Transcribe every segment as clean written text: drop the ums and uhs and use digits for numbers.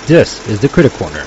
This is the Critic Corner.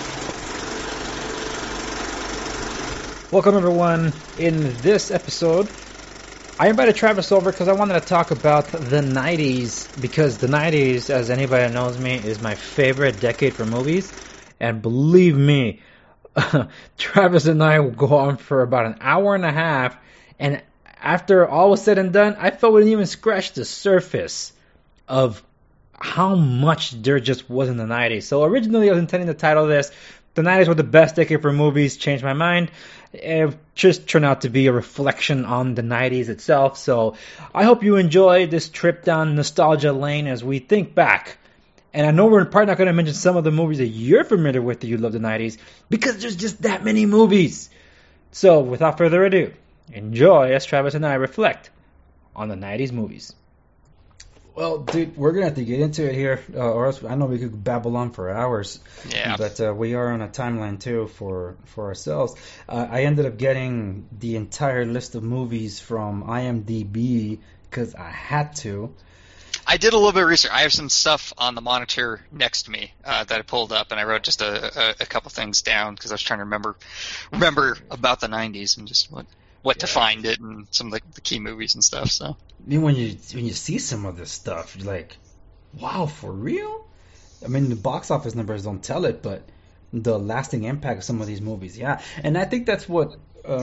Welcome everyone. In this episode, I invited Travis over because I wanted to talk about the 90s, because the 90s, as anybody that knows me, is my favorite decade for movies. And believe me, Travis and I will go on for about an hour and a half, and after all was said and done, I felt we didn't even scratch the surface of how much there just was in the 90s. So originally I was intending to title this "The 90s were the best decade for movies." Changed my mind. It just turned out to be a reflection on the 90s itself. So I hope you enjoy this trip down nostalgia lane as we think back. And I know we're probably not going to mention some of the movies that you're familiar with that you love the 90s, because there's just that many movies. So without further ado, enjoy as Travis and I reflect on the 90s movies. Well, dude, we're going to have to get into it here, or else I know we could babble on for hours. Yeah. But we are on a timeline, too, for ourselves. I ended up getting the entire list of movies from IMDb because I had to. I did a little bit of research. I have some stuff on the monitor next to me that I pulled up, and I wrote just a couple things down because I was trying to remember about the 90s and just what to find it and some of the key movies and stuff. So I mean, when you see some of this stuff, you're like, wow, for real? I mean, the box office numbers don't tell it, but the lasting impact of some of these movies, yeah. And I think that's what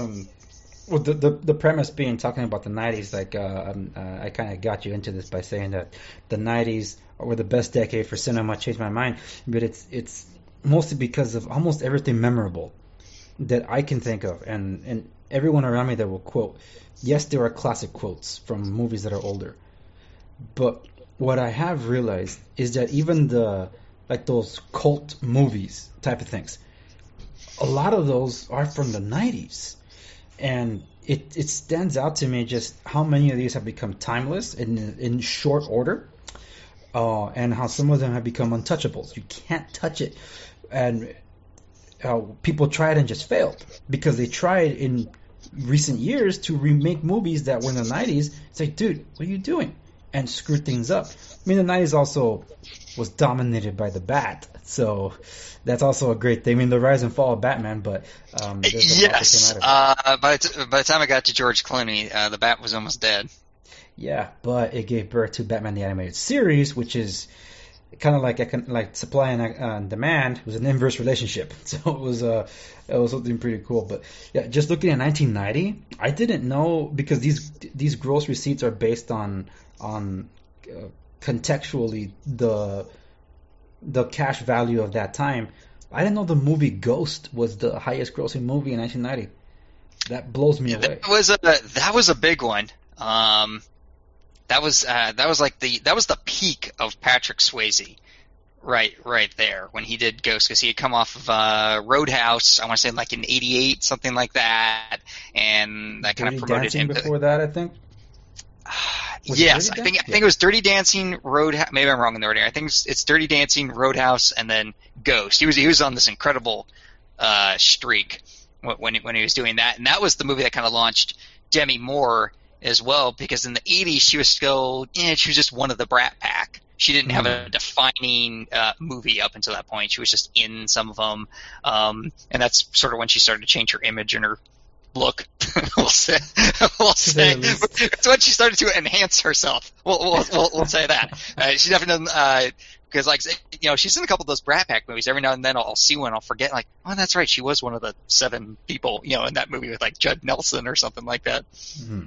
the premise being talking about the 90s, like I kind of got you into this by saying that the 90s were the best decade for cinema. Changed my mind, but it's mostly because of almost everything memorable that I can think of, and everyone around me that will quote. Yes, there are classic quotes from movies that are older, but what I have realized is that even those cult movies type of things, a lot of those are from the 90s. And it stands out to me just how many of these have become timeless in short order, and how some of them have become untouchables. You can't touch it. And people tried and just failed because they tried in recent years to remake movies that were in the 90s. It's like, dude, what are you doing? And screw things up. I mean, the 90s also was dominated by the Bat, so that's also a great thing. I mean, the rise and fall of Batman, but yes. By the time I got to George Clooney, the Bat was almost dead. Yeah, but it gave birth to Batman the Animated Series, which is kind of like supply and demand. It was an inverse relationship, so it was something pretty cool. But yeah, just looking at 1990, I didn't know, because these gross receipts are based on contextually the cash value of that time. I didn't know the movie Ghost was the highest grossing movie in 1990. That blows me away. That was a big one. That was the peak of Patrick Swayze, right there, when he did Ghost, because he had come off of Roadhouse. I want to say like in '88, something like that, and that kind of promoted him. Before that, I think. Yes, I think it was Dirty Dancing, Roadhouse. Maybe I'm wrong in the order. I think it's Dirty Dancing, Roadhouse, and then Ghost. He was on this incredible streak when he was doing that, and that was the movie that kind of launched Demi Moore as well, because in the 80s she was still, she was just one of the Brat Pack. She didn't have a defining movie up until that point. She was just in some of them, and that's sort of when she started to change her image and her look. we'll say. It's when she started to enhance herself. We'll say that. She definitely doesn't, because she's in a couple of those Brat Pack movies. Every now and then I'll see one, I'll forget, like, oh, that's right, she was one of the 7 people, in that movie with like Judd Nelson or something like that. Mm-hmm.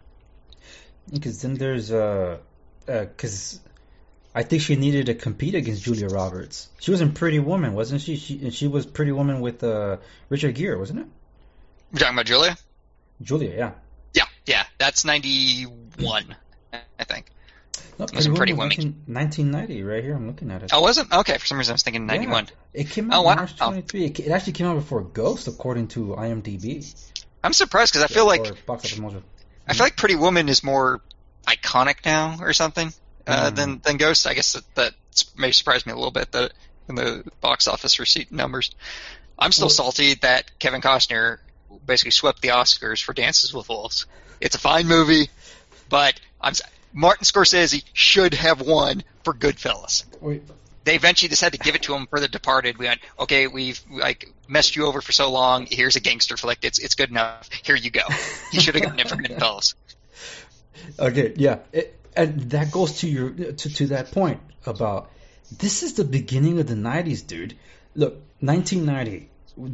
Because then there's because I think she needed to compete against Julia Roberts. She was in Pretty Woman, wasn't she? She was Pretty Woman with Richard Gere, wasn't it? You're talking about Julia? Julia, yeah. Yeah. That's 91, I think. No, it was Pretty Woman. 1990, right here. I'm looking at it. Oh, was it? Okay, for some reason I was thinking 91. Yeah. It came out March 23. It actually came out before Ghost, according to IMDb. I'm surprised because I feel like I feel like Pretty Woman is more iconic now or something than Ghost. I guess that may surprise me a little bit, that in the box office receipt numbers. I'm still salty that Kevin Costner basically swept the Oscars for Dances with Wolves. It's a fine movie, but Martin Scorsese should have won for Goodfellas. Wait, they eventually just had to give it to him for The Departed. We went, okay, we've like messed you over for so long. Here's a gangster flick. It's good enough. Here you go. You should have gotten it for Goodfellas. Okay, yeah, and that goes to your to that point about this is the beginning of the '90s, dude. Look, 1990,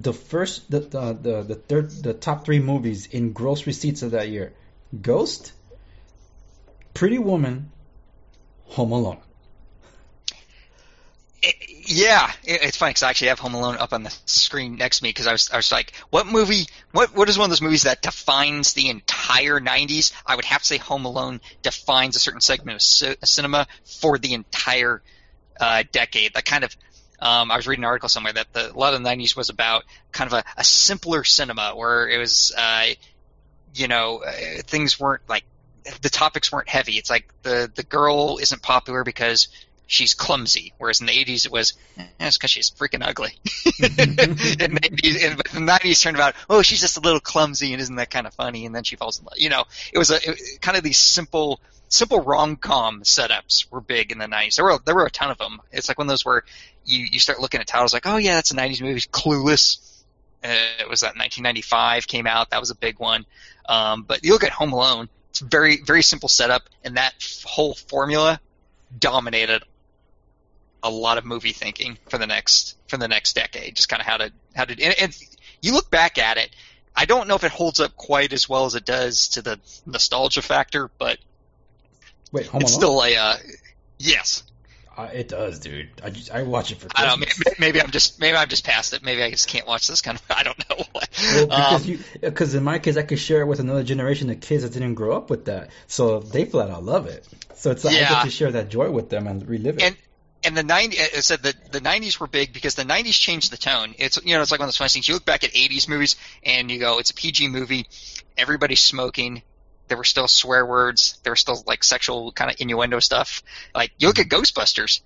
the top three movies in gross receipts of that year: Ghost, Pretty Woman, Home Alone. It's funny because I actually have Home Alone up on the screen next to me because I was like, what movie? What is one of those movies that defines the entire '90s? I would have to say Home Alone defines a certain segment of cinema for the entire decade. That kind of I was reading an article somewhere that a lot of the '90s was about kind of a simpler cinema where it was things weren't like the topics weren't heavy. It's like the girl isn't popular because she's clumsy, whereas in the 80s it was, it's because she's freaking ugly. In the 90s turned about, oh, she's just a little clumsy and isn't that kind of funny, and then she falls in love. It was kind of these simple rom-com setups were big in the 90s. There were a ton of them. It's like one of those where you start looking at titles like, oh yeah, that's a 90s movie. Clueless. It was that 1995 came out. That was a big one. But you look at Home Alone, it's very, very simple setup, and that whole formula dominated a lot of movie thinking for the next decade. Just kind of how to and you look back at it, I don't know if it holds up quite as well as it does to the nostalgia factor, but wait, Home it's Alone? Still yes. It does, dude. I watch it for Christmas. I don't know. Maybe I'm just past it. Maybe I just can't watch this kind of. I don't know. Well, because in my case, I could share it with another generation of kids that didn't grow up with that, so they flat out love it. So it's I get to share that joy with them and relive it. And the 90s, I said that the 90s were big because the 90s changed the tone. It's it's like one of those funny things. You look back at 80s movies and you go, it's a PG movie. Everybody's smoking. There were still swear words. There were still like sexual kind of innuendo stuff. Like you look at Ghostbusters.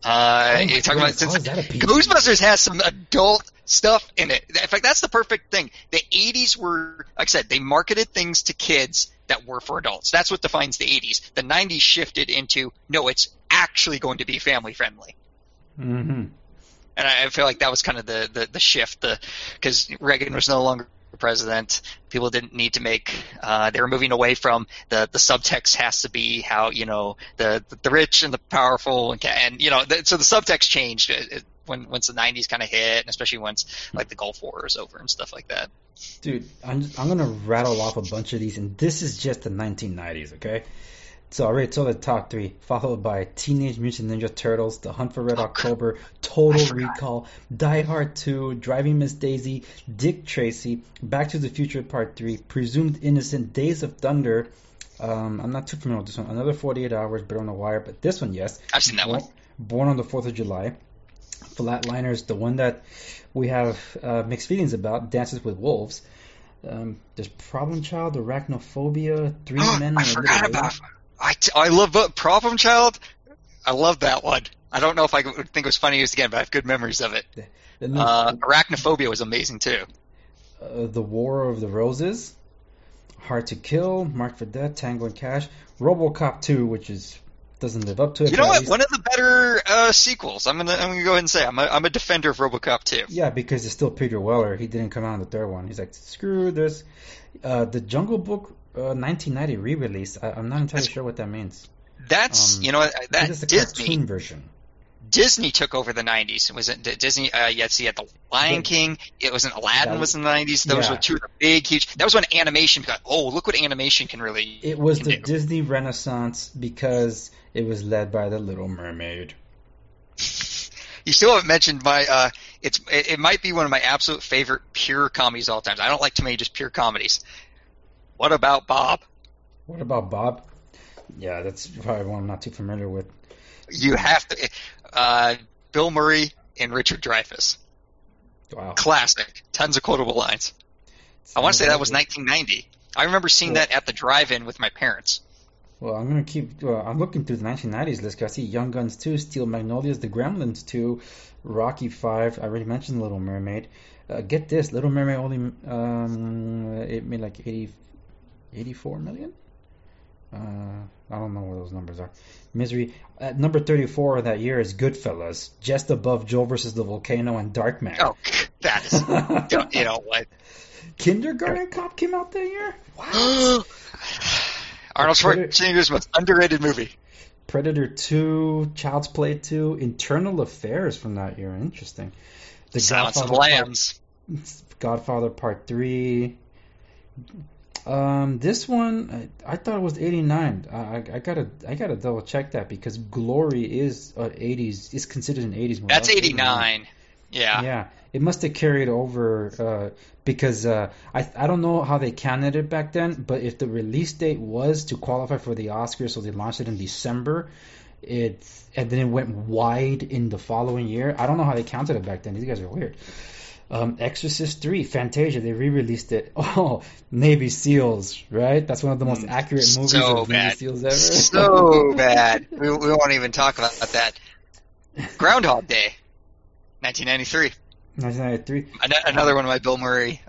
You're talking about Ghostbusters has some adult stuff in it. In fact, that's the perfect thing. The 80s were, like I said, they marketed things to kids that were for adults. That's what defines the 80s. The 90s shifted into, no, it's actually going to be family friendly. Mm-hmm. And I feel like that was kind of the shift, because Reagan was no longer president. People didn't need to make they were moving away from the subtext has to be how the rich and the powerful and so the subtext changed once the 90s kind of hit, and especially once like the Gulf War is over and stuff like that. Dude, I'm gonna rattle off a bunch of these, and this is just the 1990s, okay? So I already told the top three, followed by Teenage Mutant Ninja Turtles, The Hunt for Red October, Total Recall, Die Hard 2, Driving Miss Daisy, Dick Tracy, Back to the Future Part 3, Presumed Innocent, Days of Thunder. I'm not too familiar with this one. Another 48 Hours, Better on the Wire, but this one, yes. I've seen that one. Born on the 4th of July. Flatliners, the one that we have mixed feelings about, Dances with Wolves. There's Problem Child, Arachnophobia, Three Men. I forgot about. I love Problem Child. I love that one. I don't know if I would think it was funny again, but I have good memories of it. Arachnophobia was amazing too. The War of the Roses, Hard to Kill, Marked for Death, Tango and Cash, RoboCop 2, which doesn't live up to it. You know what? One of the better sequels. I'm gonna go ahead and say I'm a defender of RoboCop 2. Yeah, because it's still Peter Weller. He didn't come out in the third one. He's like, screw this. The Jungle Book 1990 re-release. I'm not entirely sure what that means. That's that is the cartoon version. Disney took over the 90s. It wasn't Disney. You had the Lion King. It wasn't Aladdin. Was in the 90s. Those were two of the big, huge. That was when animation got. Oh, look what animation can really. It was the Disney Renaissance because it was led by the Little Mermaid. You still haven't mentioned my. It might be one of my absolute favorite pure comedies of all time. I don't like too many just pure comedies. What About Bob? What About Bob? Yeah, that's probably one I'm not too familiar with. You have to. Bill Murray and Richard Dreyfuss. Wow. Classic. Tons of quotable lines. I want to say that was 1990. I remember seeing that at the drive-in with my parents. Well, I'm going to keep... I'm looking through the 1990s list because I see Young Guns 2, Steel Magnolias, The Gremlins 2, Rocky 5. I already mentioned Little Mermaid. Get this. Little Mermaid only... it made like 84 million? I don't know where those numbers are. Misery. At number 34 that year is Goodfellas, just above Joe versus the Volcano and Darkman. Oh, that is, you know what? Kindergarten Cop came out that year? What? Arnold Schwarzenegger's most underrated movie. Predator 2, Child's Play 2, Internal Affairs from that year. Interesting. The Silence of the Lambs. Godfather Part 3. This one, I thought it was 89. I gotta double check that because Glory is 80s. Is considered an 80s movie. That's 89. Yeah. Yeah. It must have carried over because I don't know how they counted it back then, but if the release date was to qualify for the Oscars, so they launched it in December, and then it went wide in the following year. I don't know how they counted it back then. These guys are weird. Exorcist 3, Fantasia, they re-released it. Oh, Navy SEALs, right? That's one of the most accurate movies of Navy SEALs ever. So bad. We won't even talk about that. Groundhog Day, 1993. 1993. Another one of my Bill Murray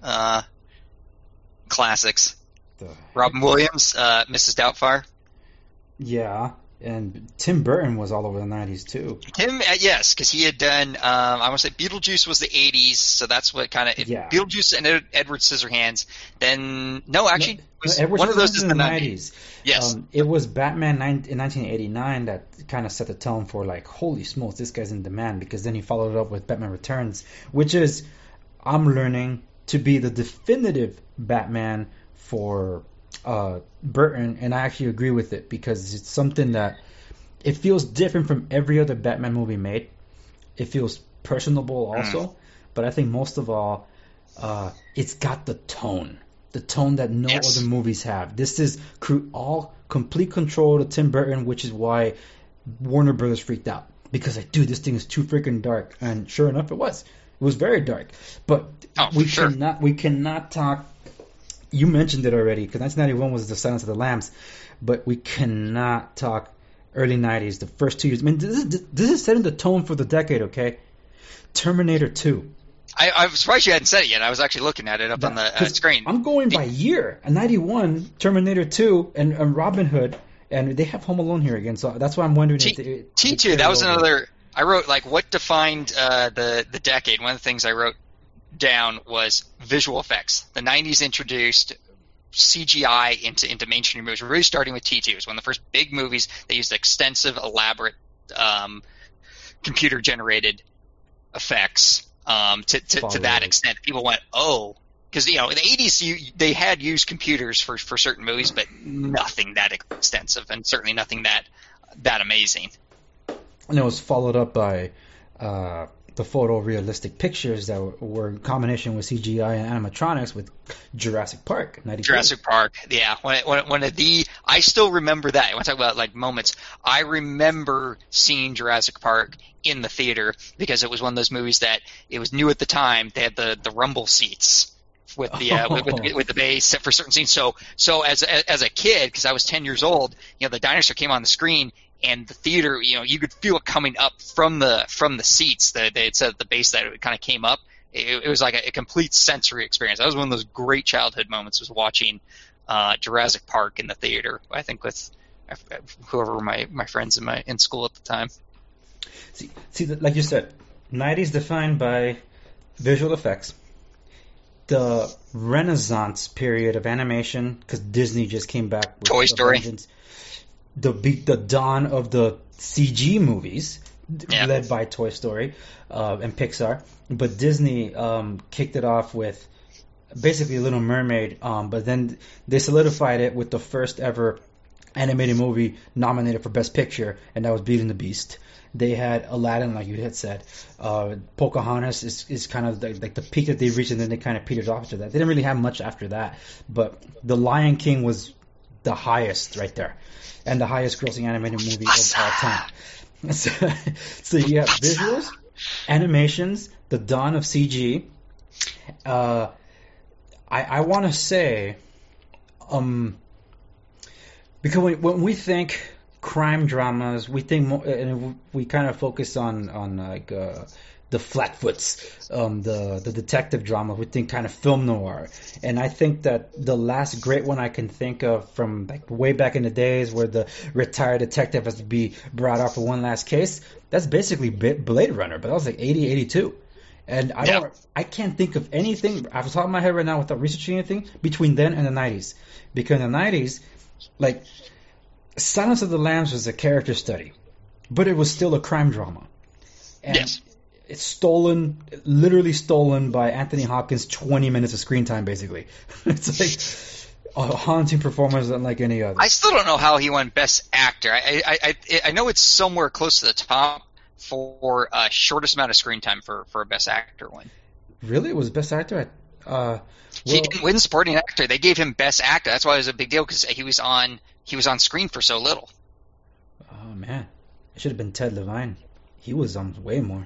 classics. Robin Williams, Mrs. Doubtfire. Yeah, and Tim Burton was all over the 90s too. Yes, because he had done, I want to say Beetlejuice was the 80s, so that's what kind of, Beetlejuice and Edward Scissorhands, then, one of those is the 90s. Yes. It was Batman in 1989 that kind of set the tone for like, holy smokes, this guy's in demand, because then he followed it up with Batman Returns, which is, I'm learning, to be the definitive Batman for Burton, and I actually agree with it because it's something that it feels different from every other Batman movie made. It feels personable also, but I think most of all, it's got the tone that no other movies have. This is all complete control to Tim Burton, which is why Warner Brothers freaked out because like, dude, this thing is too freaking dark, and sure enough, it was. It was very dark, but we cannot talk. You mentioned it already, because 1991 was The Silence of the Lambs, but we cannot talk early 90s, the first 2 years. I mean, this is setting the tone for the decade, okay? Terminator 2. I'm surprised you hadn't said it yet. I was actually looking at it up on the screen. I'm going by year. 91, Terminator 2, and Robin Hood, and they have Home Alone here again, so that's why I'm wondering T2, that was another... I wrote, like, what defined the decade. One of the things I wrote down was visual effects. The 90s introduced CGI into mainstream movies. We're really starting with T2. It was one of the first big movies that used extensive, elaborate computer-generated effects to that extent. People went, oh, because in the 80s they had used computers for certain movies, but nothing that extensive, and certainly nothing that amazing. And it was followed up by the photorealistic pictures that were in combination with CGI and animatronics with Jurassic Park. 92. Jurassic Park, yeah. One of the, I still remember that. I want to talk about like moments. I remember seeing Jurassic Park in the theater because it was one of those movies that it was new at the time. They had the rumble seats with the with the bass for certain scenes. So as a kid, because I was 10 years old, the dinosaur came on the screen. And the theater, you could feel it coming up from the seats. They had said at the base that it kind of came up. It was like a complete sensory experience. That was one of those great childhood moments, was watching Jurassic Park in the theater. I think with whoever were my friends in school at the time. See, like you said, 90s defined by visual effects. The Renaissance period of animation, because Disney just came back with Toy Story. Vengeance. The dawn of the CG movies, led by Toy Story and Pixar, but Disney kicked it off with basically Little Mermaid, but then they solidified it with the first ever animated movie nominated for Best Picture, and that was Beauty and the Beast. They had Aladdin, like you had said. Pocahontas is kind of like the peak that they reached, and then they kind of petered off after that. They didn't really have much after that, but The Lion King was the highest right there. And the highest grossing animated movie of all time. So you have visuals, animations, the dawn of CG. I want to say, because when we think crime dramas, we think and we kind of focus on like the Flatfoots, the detective drama, we think kind of film noir. And I think that the last great one I can think of from like way back in the days where the retired detective has to be brought out for one last case, that's basically Blade Runner, but that was like 80, 82. And I can't think of anything off the top of my head right now without researching anything between then and the 90s. Because in the 90s, like, Silence of the Lambs was a character study, but it was still a crime drama. And yes. It's literally stolen by Anthony Hopkins' 20 minutes of screen time, basically. It's like a haunting performance unlike any other. I still don't know how he won Best Actor. I know it's somewhere close to the top for shortest amount of screen time for a Best Actor win. Really? It was Best Actor? He didn't win Supporting Actor. They gave him Best Actor. That's why it was a big deal, because he was on screen for so little. Oh, man. It should have been Ted Levine. He was on way more.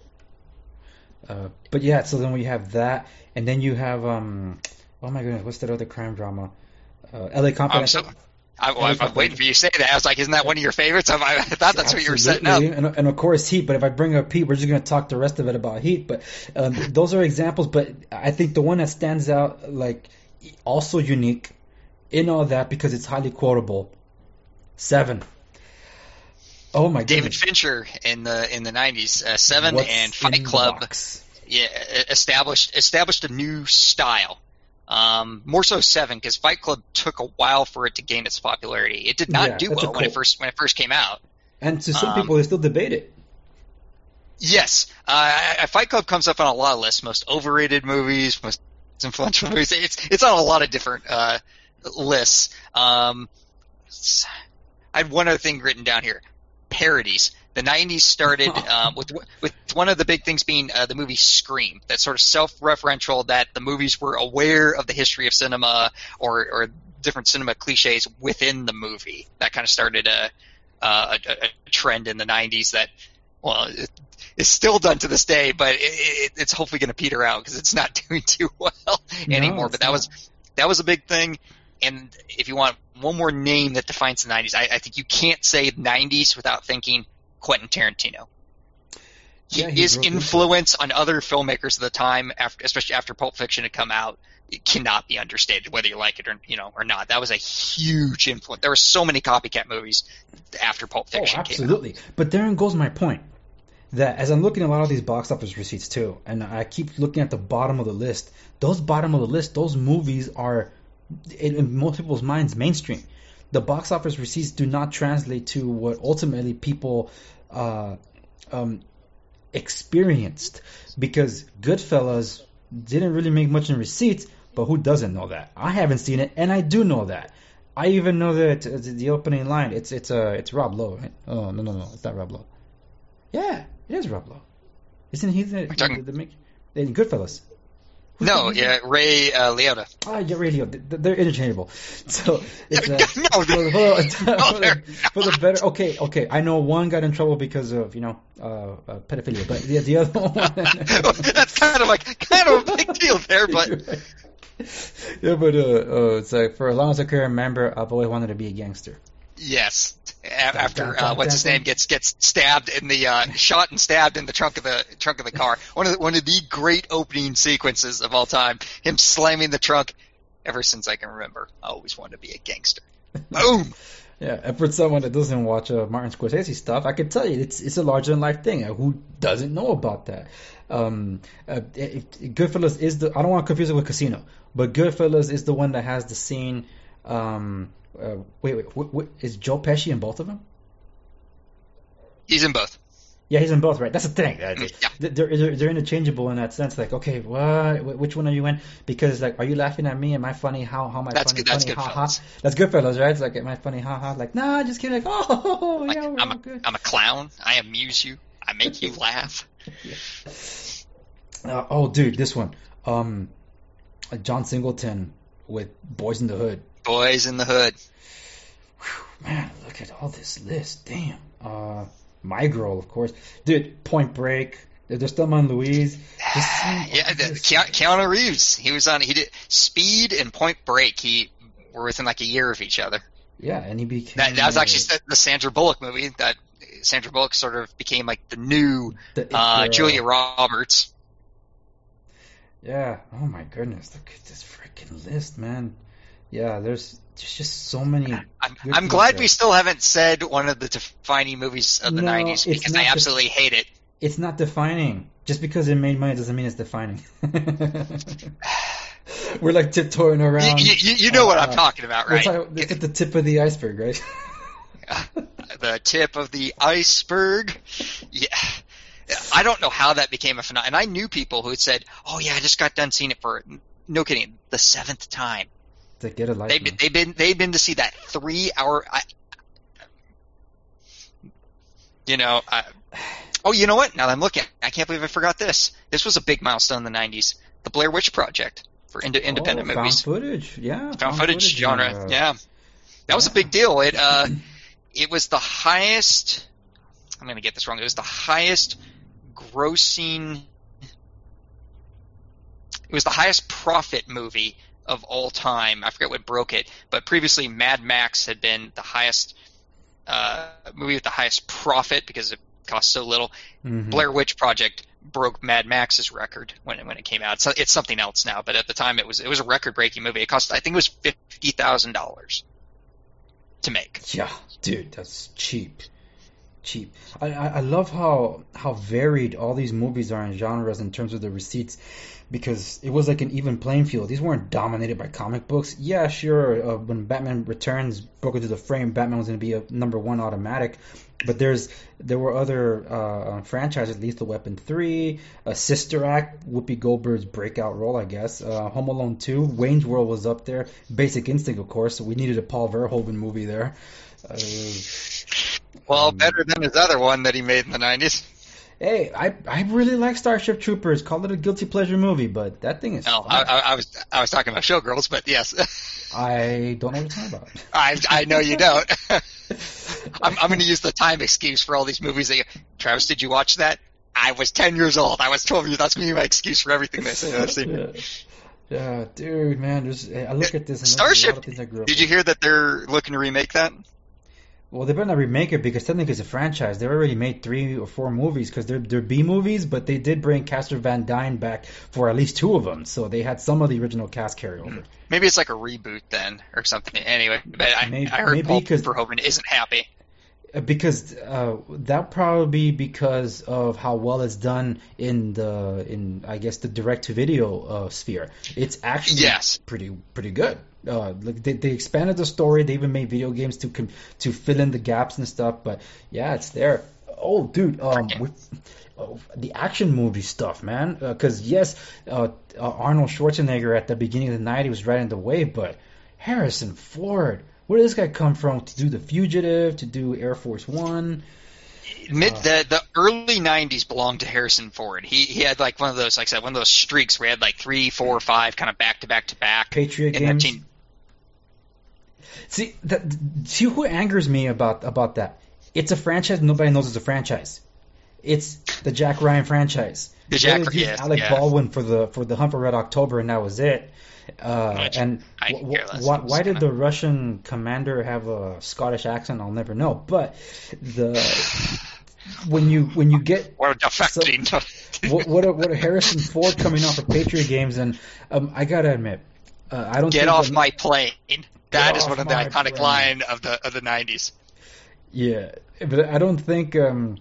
But yeah, so then we have that, and then you have oh my goodness, what's that other crime drama? L.A. Confidential. I'm waiting for you to say that. I was like, isn't that one of your favorites? I thought that's what you were setting up. And of course Heat, but if I bring up Heat, we're just going to talk the rest of it about Heat. But those are examples, but I think the one that stands out, like, also unique in all that because it's highly quotable, Seven. Oh my goodness. David Fincher in the 90s, Seven and Fight Club. Yeah, established a new style. More so Seven, because Fight Club took a while for it to gain its popularity. It did not do well when it first came out. And to some people, they still debate it. Yes, Fight Club comes up on a lot of lists: most overrated movies, most influential movies. It's on a lot of different lists. I had one other thing written down here. Parodies. The 90s started with one of the big things being the movie Scream. That's sort of self-referential, that the movies were aware of the history of cinema or different cinema cliches within the movie. That kind of started a trend in the 90s that, well, it's still done to this day, but it's hopefully going to peter out because it's not doing too well anymore. But that was a big thing. And if you want one more name that defines the 90s, I think you can't say 90s without thinking Quentin Tarantino. His influence on other filmmakers of the time, especially after Pulp Fiction had come out, it cannot be understated, whether you like it or not. That was a huge influence. There were so many copycat movies after Pulp Fiction came out. Absolutely. But therein goes my point, that as I'm looking at a lot of these box office receipts too, and I keep looking at the bottom of the list, those movies are, in most people's minds, mainstream. The box office receipts do not translate to what ultimately people experienced, because Goodfellas didn't really make much in receipts, but who doesn't know that? I haven't seen it, and I do know that. I even know that the opening line. It's Rob Lowe, right? Oh no, it's not Rob Lowe. Yeah, it is Rob Lowe. Isn't he the in Goodfellas? No, yeah, Ray Liotta. Oh, yeah, Ray Liotta. They're interchangeable. So it's for the better. Okay. I know one got in trouble because of pedophilia, but the other one. That's kind of a big deal there, but yeah, but it's like, for as long as I can remember, I've always wanted to be a gangster. Yes. After what's his name gets stabbed in the shot and stabbed in the trunk of the car. One of the great opening sequences of all time. Him slamming the trunk. Ever since I can remember, I always wanted to be a gangster. Boom. Yeah, and for someone that doesn't watch Martin Scorsese stuff, I can tell you it's a larger than life thing. Who doesn't know about that? Goodfellas is I don't want to confuse it with Casino, but Goodfellas is the one that has the scene. Wait, is Joe Pesci in both of them? He's in both. Yeah, he's in both, right? That's the thing. Yeah. They're interchangeable in that sense. Like, okay, what? Which one are you in? Because, like, are you laughing at me? Am I funny? How am I funny? That's funny? Good. Ha ha. That's Goodfellas, right? It's like, am I funny? Ha ha. Like, nah, just kidding. Like, oh, like, yeah, we're all good. I'm a clown. I amuse you. I make you laugh. Yeah. Oh, dude, this one. John Singleton with Boys in the Hood. Boys in the Hood. Whew, man, look at all this list. Damn. My Girl, of course. Dude, Point Break. There's Thelma and Louise. Keanu Reeves. He did Speed and Point Break. He were within like a year of each other. Yeah, and he became... That was actually the Sandra Bullock movie that Sandra Bullock sort of became like the new Julia Roberts. Yeah. Oh my goodness! Look at this freaking list, man. Yeah, there's just so many. I'm glad we still haven't said one of the defining movies of the 90s because I absolutely hate it. It's not defining. Just because it made money doesn't mean it's defining. We're like tiptoeing around. You know what I'm talking about, right? It's at the tip of the iceberg, right? The tip of the iceberg. Yeah. I don't know how that became a phenomenon. And I knew people who had said, "Oh yeah, I just got done seeing it for no kidding, the 7th time." To get a life. They've been to see that 3-hour. Oh, you know what? Now that I'm looking, I can't believe I forgot this. This was a big milestone in the 90s. The Blair Witch Project for independent movies. Found footage, yeah. Found footage genre, yeah. That was a big deal. It was the highest. I'm going to get this wrong. It was the highest grossing. It was the highest profit movie of all time. I forget what broke it, but previously Mad Max had been the highest movie with the highest profit because it cost so little. Mm-hmm. Blair Witch Project broke Mad Max's record when it came out. So it's something else now, but at the time it was a record-breaking movie. It cost, I think it was $50,000 to make. Yeah, dude, that's cheap. I love how varied all these movies are in genres in terms of the receipts, because it was like an even playing field. These weren't dominated by comic books. Yeah, sure, when Batman Returns broke into the frame, Batman was going to be a #1 automatic. But there were other franchises, Lethal Weapon 3, Sister Act, Whoopi Goldberg's breakout role, I guess, Home Alone 2, Wayne's World was up there, Basic Instinct, of course, so we needed a Paul Verhoeven movie there. Better than his other one that he made in the 90s. Hey, I really like Starship Troopers. Call it a guilty pleasure movie, but that thing is. No, I was talking about Showgirls, but yes. I don't know what you're talking about. I know you don't. I'm going to use the time excuse for all these movies. Travis, did you watch that? I was 10 years old. I was 12 years. That's going to be my excuse for everything they say I've seen. Yeah, dude, man. I look at this and Starship. There's a lot of things I grew up did you hear that they're looking to remake that? Well, they better not remake it because technically it's a franchise. They already made 3 or 4 movies because they're B movies, but they did bring Castor Van Dien back for at least 2 of them, so they had some of the original cast carryover. Maybe it's like a reboot then or something. Anyway, but I heard Paul Verhoeven isn't happy. Because that probably be because of how well it's done in I guess the direct to video sphere. It's actually pretty good. They expanded the story. They even made video games to fill in the gaps and stuff. But yeah, it's there. Oh, dude, the action movie stuff, man. Because yes, Arnold Schwarzenegger at the beginning of the '90s was right in the wave, but Harrison Ford. Where did this guy come from to do The Fugitive, to do Air Force One? The early 90s belonged to Harrison Ford. He had like one of those, like I said, one of those streaks where he had like 3, 4, 5 kind of back to back to back. Patriot games. See who angers me about that? It's a franchise. Nobody knows it's a franchise. It's the Jack Ryan franchise. Alec Baldwin for the Hunt for Red October, and that was it. Why did the Russian commander have a Scottish accent? I'll never know. But when you get what a Harrison Ford coming off of Patriot games, and I gotta admit, I don't get off my plane. That is one of the iconic line of the 90s. Yeah, but I don't think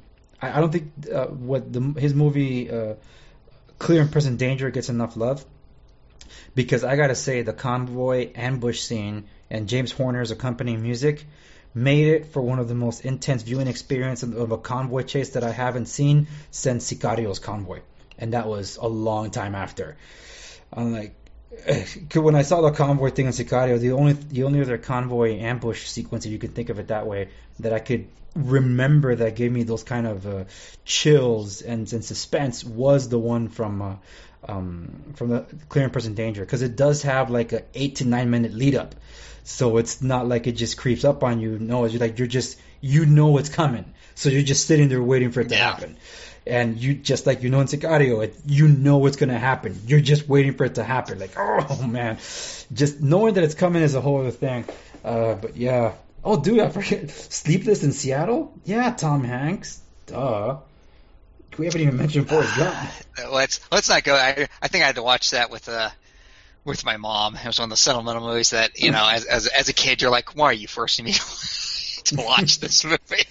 his movie Clear and Present Danger gets enough love. Because I gotta say, the convoy ambush scene and James Horner's accompanying music made it for one of the most intense viewing experience of a convoy chase that I haven't seen since Sicario's Convoy, and that was a long time after. I'm like, when I saw the convoy thing in Sicario, the only other convoy ambush sequence, if you could think of it that way, that I could remember that gave me those kind of chills and suspense was the one from the Clear and Present Danger, because it does have like a 8 to 9 minute lead up, so it's not like it just creeps up on you. No, it's like you know it's coming, so you're just sitting there waiting for it to happen, and you just like in Sicario, you know it's gonna happen. You're just waiting for it to happen. Like, oh man, just knowing that it's coming is a whole other thing. But yeah, Oh, dude, I forget. Sleepless in Seattle? Yeah, Tom Hanks. Duh. We haven't even mentioned Forrest Gump. Let's not go. I think I had to watch that with my mom. It was one of the sentimental movies that, you know, as a kid, you're like, why are you forcing me to watch this movie?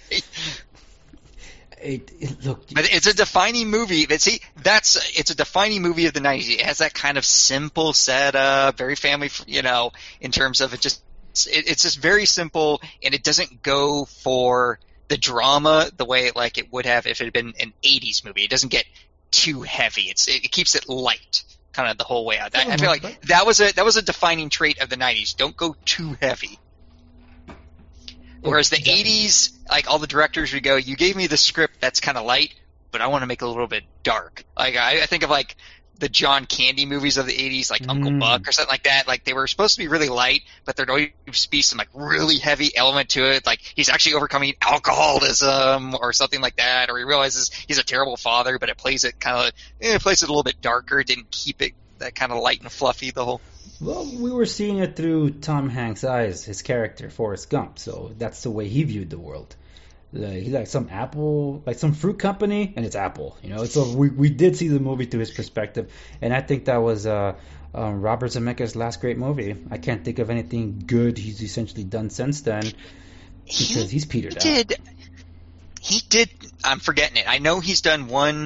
Look, but it's a defining movie. It's a defining movie of the 90s. It has that kind of simple setup, very family, you know, in terms of it's just very simple, and it doesn't go for the drama the way like it would have if it had been an 80s movie. It doesn't get too heavy. It keeps it light kind of the whole way out. I feel like that was a defining trait of the 90s. Don't go too heavy. Whereas the 80s, like all the directors would go, you gave me the script that's kind of light, but I want to make it a little bit dark. Like I think of like the John Candy movies of the 80s, like Uncle Buck or something like that. Like they were supposed to be really light, but there'd always be some like really heavy element to it. Like he's actually overcoming alcoholism or something like that, or he realizes he's a terrible father, but it plays it a little bit darker. It didn't keep it that kind of light and fluffy the whole. Well, we were seeing it through Tom Hanks' eyes, his character, Forrest Gump. So that's the way he viewed the world. He liked some Apple, like some fruit company, and it's Apple. You know, so we did see the movie through his perspective, and I think that was Robert Zemeckis' last great movie. I can't think of anything good he's essentially done since then because he's petered out. He did. I'm forgetting it. I know he's done one.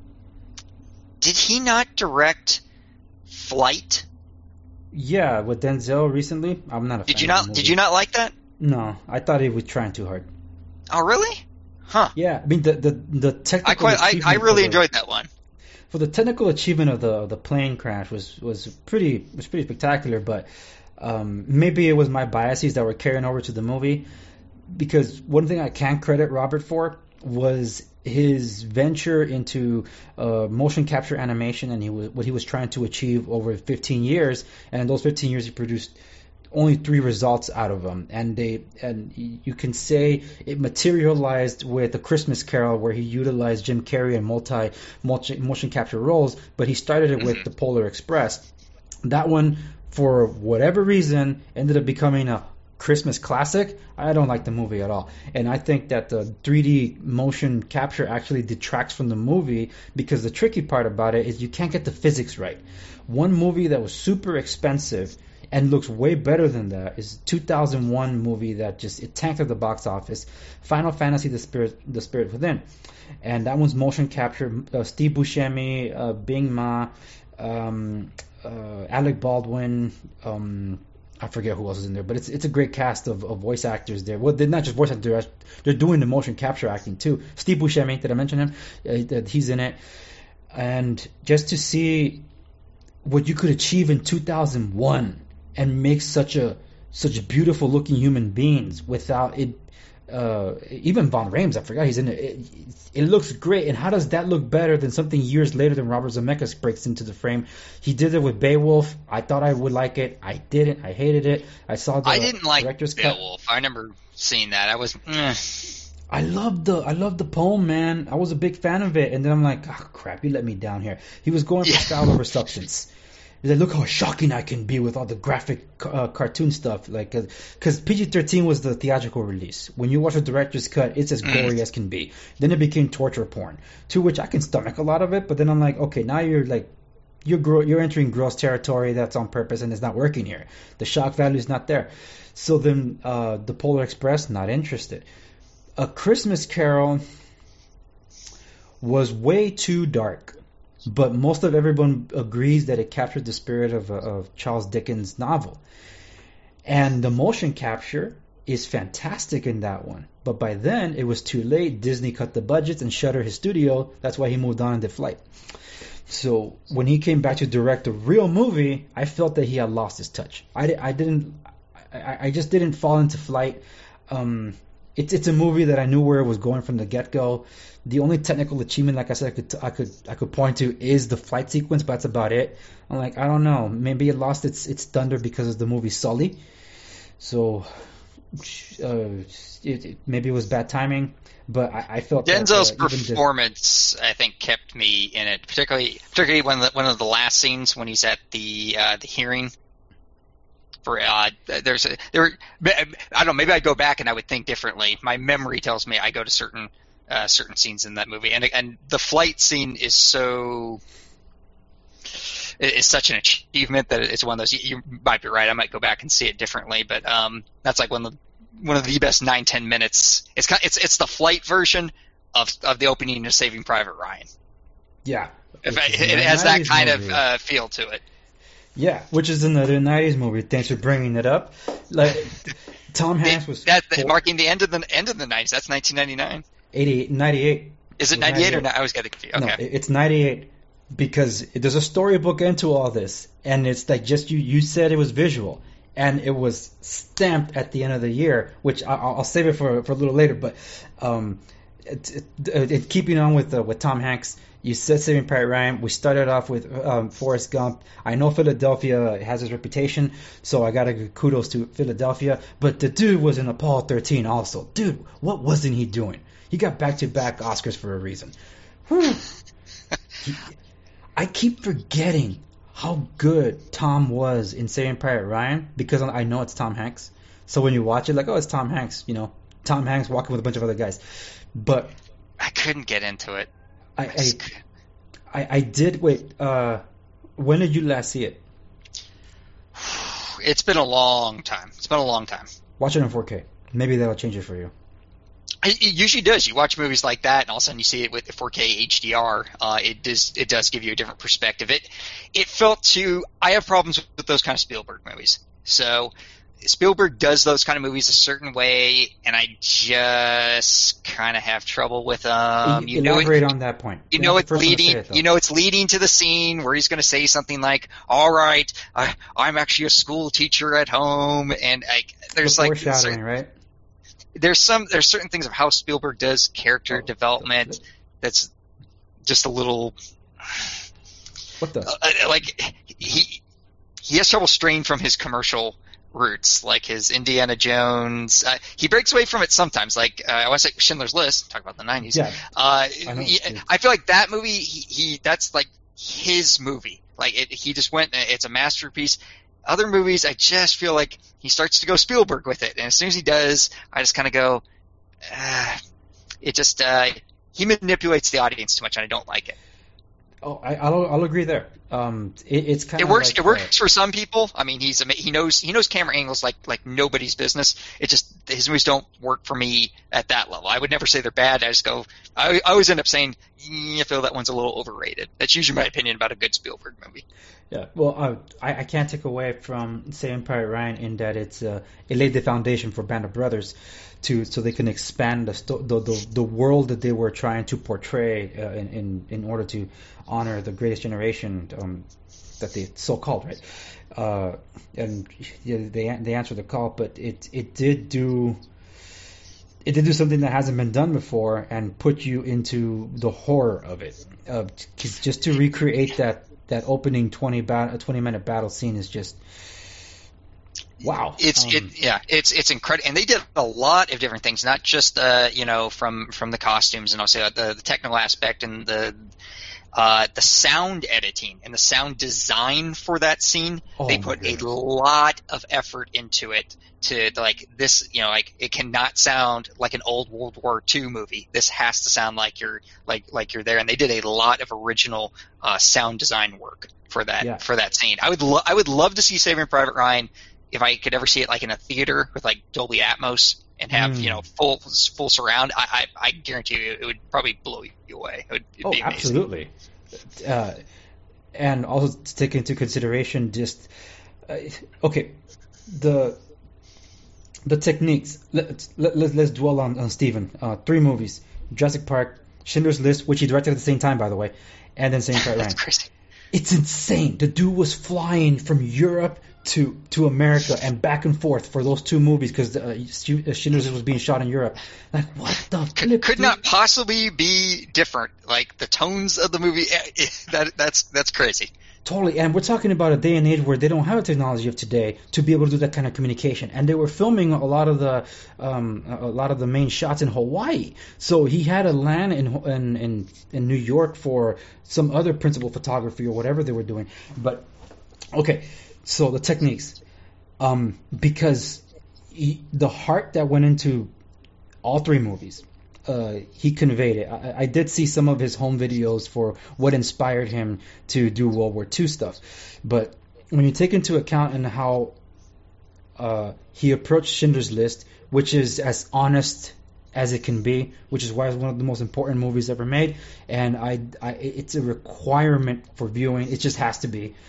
Did he not direct Flight? Yeah, with Denzel recently. I'm not a fan of the movie. Did you not like that? No, I thought he was trying too hard. Oh, really? Huh. Yeah, I mean the technical. I really enjoyed that one. For the technical achievement of the plane crash was pretty spectacular, but maybe it was my biases that were carrying over to the movie. Because one thing I can credit Robert for was his venture into motion capture animation, and what he was trying to achieve over 15 years. And in those 15 years, he produced only 3 results out of them, and you can say it materialized with A Christmas Carol, where he utilized Jim Carrey in motion capture roles, but he started it with The Polar Express. That one, for whatever reason, ended up becoming a Christmas classic. I don't like the movie at all, and I think that the 3D motion capture actually detracts from the movie, because the tricky part about it is you can't get the physics right. One movie that was super expensive and looks way better than that is 2001 movie that it tanked at the box office, Final Fantasy: The Spirit Within, and that one's motion capture. Steve Buscemi, Bing Ma, Alec Baldwin. I forget who else is in there, but it's a great cast of voice actors there. Well, they're not just voice actors; they're doing the motion capture acting too. Steve Buscemi, did I mention him? He's in it, and just to see what you could achieve in 2001 and make such beautiful looking human beings without it. Even Von Rames, I forgot he's in it. It looks great. And how does that look better than something years later than Robert Zemeckis breaks into the frame? He did it with Beowulf. I thought I would like it. I didn't. I hated it. I saw the director's cut. I didn't like Beowulf. I remember seeing that. I was. I loved the poem, man. I was a big fan of it, and then I'm like, oh crap, you let me down here. He was going for style over substance. He's like, look how shocking I can be with all the graphic cartoon stuff. Like, because PG-13 was the theatrical release. When you watch the director's cut, it's as gory as can be. Then it became torture porn, to which I can stomach a lot of it. But then I'm like, okay, now you're entering gross territory. That's on purpose, and it's not working here. The shock value is not there. So then, the Polar Express, not interested. A Christmas Carol was way too dark. But most of everyone agrees that it captured the spirit of Charles Dickens' novel. And the motion capture is fantastic in that one. But by then, it was too late. Disney cut the budgets and shuttered his studio. That's why he moved on and did Flight. So when he came back to direct a real movie, I felt that he had lost his touch. I just didn't fall into Flight. It's a movie that I knew where it was going from the get-go. The only technical achievement, like I said, I could point to is the flight sequence, but that's about it. I'm like, I don't know. Maybe it lost its thunder because of the movie Sully. So maybe it was bad timing. But I felt Denzel's performance, I think, kept me in it. Particularly one of the last scenes when he's at the hearing. I don't know, maybe I'd go back and I would think differently. My memory tells me I go to certain scenes in that movie, and the flight scene is such an achievement that it's one of those. You might be right. I might go back and see it differently, but that's like one of the best 9-10 minutes. It's the flight version of the opening of Saving Private Ryan. Yeah, it has that kind of feel to it. Yeah, which is another 90s movie. Thanks for bringing it up. Like Tom Hanks was marking the end of the 90s. That's 1999. 98. Is it 98 or not? I was getting confused. Okay. No, it's 98 because there's a storybook into all this, and it's like just you said it was visual, and it was stamped at the end of the year, which I'll save it for a little later. But keeping on with Tom Hanks. You said Saving Private Ryan. We started off with Forrest Gump. I know Philadelphia has its reputation, so I got to give kudos to Philadelphia. But the dude was in Apollo 13 also. Dude, what wasn't he doing? He got back-to-back Oscars for a reason. I keep forgetting how good Tom was in Saving Private Ryan because I know it's Tom Hanks. So when you watch it, like, oh, it's Tom Hanks. You know, Tom Hanks walking with a bunch of other guys. But I couldn't get into it. I did. Wait, when did you last see it? It's been a long time. Watch it in 4K. Maybe that'll change it for you. It usually does. You watch movies like that, and all of a sudden you see it with 4K HDR. It does give you a different perspective. It felt too. I have problems with those kind of Spielberg movies. So Spielberg does those kind of movies a certain way, and I just kind of have trouble with them. Elaborate on that point. It's leading. It's leading to the scene where he's going to say something like, "All right, I'm actually a school teacher at home," and there's the foreshadowing, right? There's certain things of how Spielberg does character development that's just a little. What the? He has trouble straying from his commercial roots, like his Indiana Jones. He breaks away from it sometimes. Like I want to say Schindler's List. Talk about the 90s. Yeah, I feel like that movie. He that's like his movie. Like he just went. It's a masterpiece. Other movies, I just feel like he starts to go Spielberg with it, and as soon as he does, I just kind of go. He manipulates the audience too much, and I don't like it. Oh, I'll agree there. It's kind of it works for some people. I mean, he knows camera angles like nobody's business. It just his movies don't work for me at that level. I would never say they're bad. I always end up saying I feel that one's a little overrated. That's usually my opinion about a good Spielberg movie. Yeah, well, I can't take away from Saving Private Ryan in that it laid the foundation for Band of Brothers so they can expand the world that they were trying to portray in order to honor the Greatest Generation that they so-called, right? And they answered the call, but it did do something that hasn't been done before and put you into the horror of it. Just to recreate that opening 20-minute battle scene is just wow. It's incredible, and they did a lot of different things, not just from the costumes and also the technical aspect and the sound editing and the sound design for that scene. They put a lot of effort into it to like this, it cannot sound like an old World War II movie. This has to sound like you're there, and they did a lot of original sound design work for that scene. I would love to see Saving Private Ryan if I could ever see it like in a theater with like Dolby Atmos and have full surround. I guarantee you it would probably blow you away. It'd be amazing. Absolutely. And also to take into consideration just the techniques. Let's dwell on Steven. 3 movies: Jurassic Park, Schindler's List, which he directed at the same time, by the way, and then Saving Private Ryan. That's crazy. It's insane. The dude was flying from Europe to America and back and forth for those 2 movies because Schindler's List was being shot in Europe. Like, what the could not possibly be different. Like the tones of the movie, that's crazy. Totally, and we're talking about a day and age where they don't have the technology of today to be able to do that kind of communication. And they were filming a lot of the main shots in Hawaii, so he had to land in New York for some other principal photography or whatever they were doing. But okay, so the techniques. because the heart that went into all three movies, he conveyed it. I did see some of his home videos for what inspired him to do World War II stuff, but when you take into account and how he approached Schindler's List, which is as honest as it can be, which is why it's one of the most important movies ever made, and it's a requirement for viewing. It just has to be.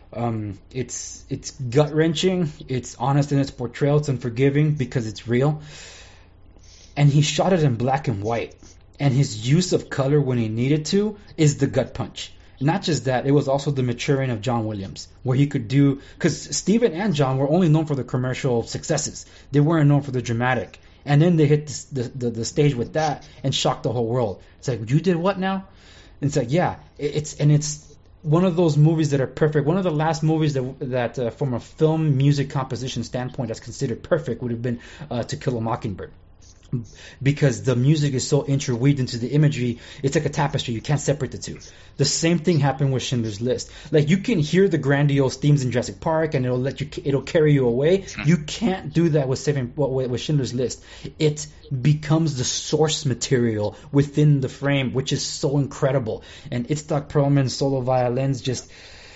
It's gut wrenching. It's honest in its portrayal. It's unforgiving because it's real. And he shot it in black and white. And his use of color when he needed to is the gut punch. Not just that, it was also the maturing of John Williams, where he could do, because Steven and John were only known for the commercial successes. They weren't known for the dramatic. And then they hit the stage with that and shocked the whole world. It's like, you did what now? And it's like, yeah, it's one of those movies that are perfect. One of the last movies that from a film music composition standpoint that's considered perfect would have been To Kill a Mockingbird. Because the music is so interweaved into the imagery, it's like a tapestry. You can't separate the two. The same thing happened with Schindler's List. Like, you can hear the grandiose themes in Jurassic Park, and it'll carry you away. You can't do that with Schindler's List. It becomes the source material within the frame, which is so incredible. And Itzhak Perlman's solo violins just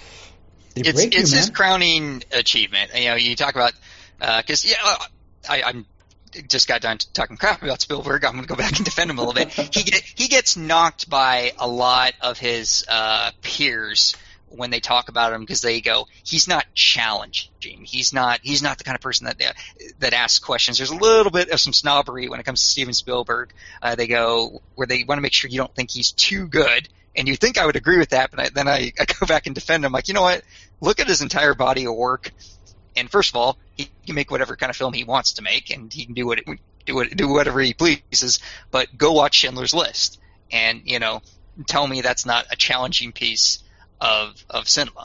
it's his crowning achievement. You know, you talk about because I'm just got done talking crap about Spielberg. I'm going to go back and defend him a little bit. He gets knocked by a lot of his peers when they talk about him, because they go, he's not challenging. He's not the kind of person that asks questions. There's a little bit of some snobbery when it comes to Steven Spielberg. They go where they want to make sure you don't think he's too good. And you think I would agree with that, but then I go back and defend him. Like, you know what? Look at his entire body of work. And first of all, he can make whatever kind of film he wants to make, and he can do whatever he pleases. But go watch Schindler's List, and tell me that's not a challenging piece of cinema.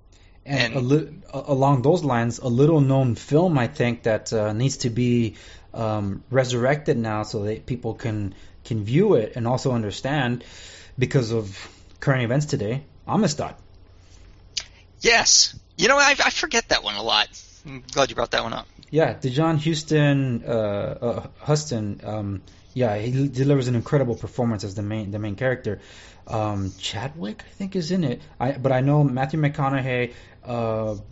And along those lines, a little known film I think that needs to be resurrected now so that people can view it and also understand because of current events today. Amistad. Yes. I forget that one a lot. I'm glad you brought that one up. Yeah, DeJohn Huston, he delivers an incredible performance as the main character. Chadwick, I think, is in it. But I know Matthew McConaughey. Oh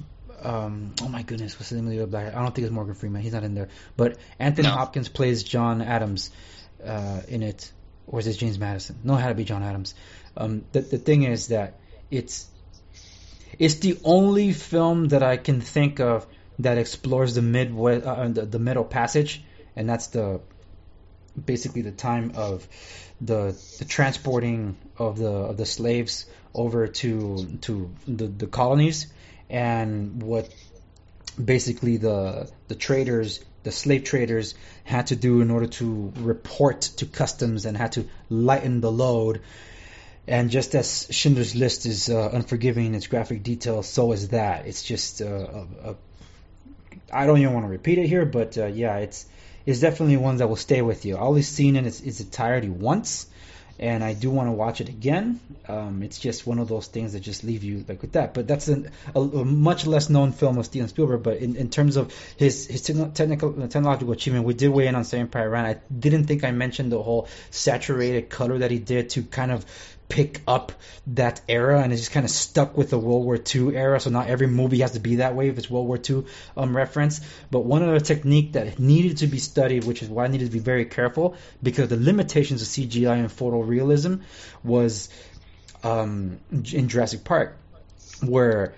my goodness, what's the name of the other black? I don't think it's Morgan Freeman. He's not in there. But Anthony Hopkins plays John Adams in it. Or is it James Madison? No, it had to be John Adams. The thing is that it's the only film that I can think of that explores the Middle Passage, and that's basically the time of the transporting of the slaves over to the colonies, and what basically the traders, the slave traders, had to do in order to report to customs and had to lighten the load. And just as Schindler's List is unforgiving in its graphic detail, so is that. It's just I don't even want to repeat it here, but it's definitely one that will stay with you. I only seen it in its entirety once, and I do want to watch it again. It's just one of those things that just leave you like with that. But that's a much less known film of Steven Spielberg. But in terms of his technological achievement, we did weigh in on Saving Private Ryan. I didn't think I mentioned the whole saturated color that he did to kind of pick up that era, and it just kind of stuck with the World War II era. So not every movie has to be that way if it's World War II reference. But one other technique that needed to be studied, which is why I needed to be very careful, because the limitations of CGI and photorealism was in Jurassic Park, where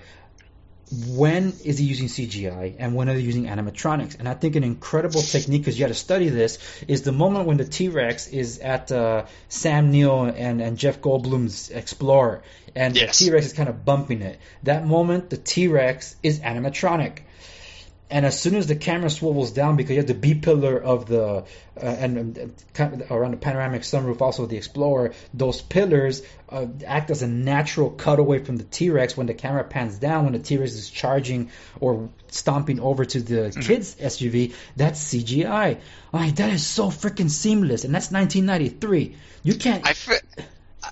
when is he using CGI and when are they using animatronics? And I think an incredible technique, because you had to study this, is the moment when the T-Rex is at Sam Neill and Jeff Goldblum's Explorer, and the T-Rex is kind of bumping it. That moment, the T-Rex is animatronic. And as soon as the camera swivels down, because you have the B pillar of the and kind of around the panoramic sunroof, also the Explorer, those pillars act as a natural cutaway from the T-Rex when the camera pans down, when the T-Rex is charging or stomping over to the kids' SUV. That's CGI. That is so freaking seamless, and that's 1993. You can't.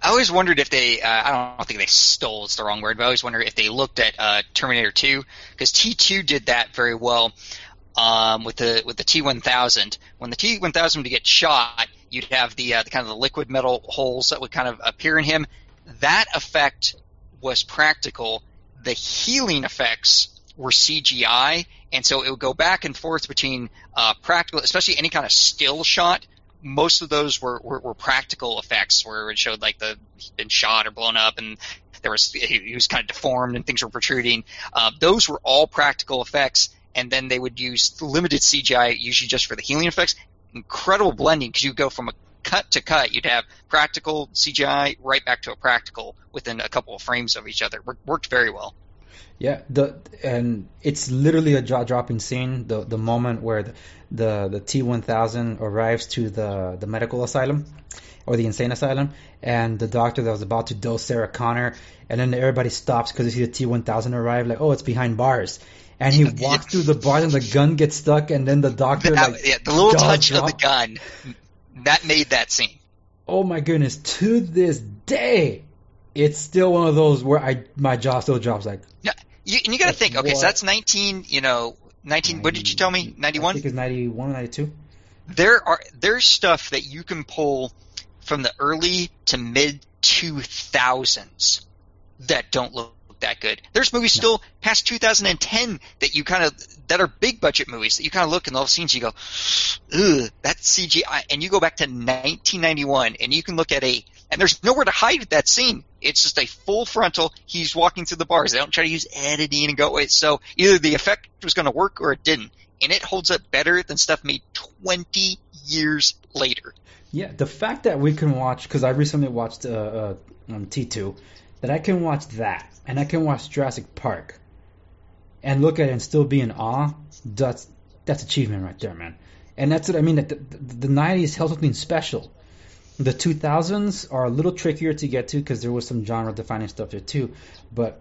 I always wondered if they, I don't think they stole, it's the wrong word, but I always wonder if they looked at Terminator 2, because T2 did that very well with the T-1000. When the T-1000 would get shot, you'd have the kind of the liquid metal holes that would kind of appear in him. That effect was practical. The healing effects were CGI, and so it would go back and forth between practical, especially any kind of still shot. Most of those were practical effects where it showed like he'd been shot or blown up and he was kind of deformed and things were protruding. Those were all practical effects, and then they would use limited CGI usually just for the healing effects. Incredible blending, because you go from a cut to cut. You'd have practical CGI right back to a practical within a couple of frames of each other. Worked very well. Yeah, and it's literally a jaw-dropping scene. The moment where the T-1000 arrives to the medical asylum or the insane asylum, and the doctor that was about to dose Sarah Connor, and then everybody stops because they see the T-1000 arrive. Like, oh, it's behind bars, and he walks through the bars, and the gun gets stuck, and then the doctor the little touch of the gun that made that scene. Oh my goodness! To this day, it's still one of those where my jaw still drops. Like, yeah. You got to think, okay, so that's 19, what did you tell me, 91? I think it's 91 or 92. There's stuff that you can pull from the early to mid-2000s that don't look that good. There's movies still past 2010 that are big budget movies that you kind of look and all the scenes you go, ugh, that's CGI. And you go back to 1991 and you can look at and there's nowhere to hide that scene. It's just a full frontal. He's walking through the bars. They don't try to use editing and go away. So either the effect was going to work or it didn't. And it holds up better than stuff made 20 years later. Yeah, the fact that we can watch, because I recently watched T2, that I can watch that and I can watch Jurassic Park and look at it and still be in awe, that's achievement right there, man. And that's what I mean. The 90s held something special. The 2000s are a little trickier to get to because there was some genre-defining stuff there too. But,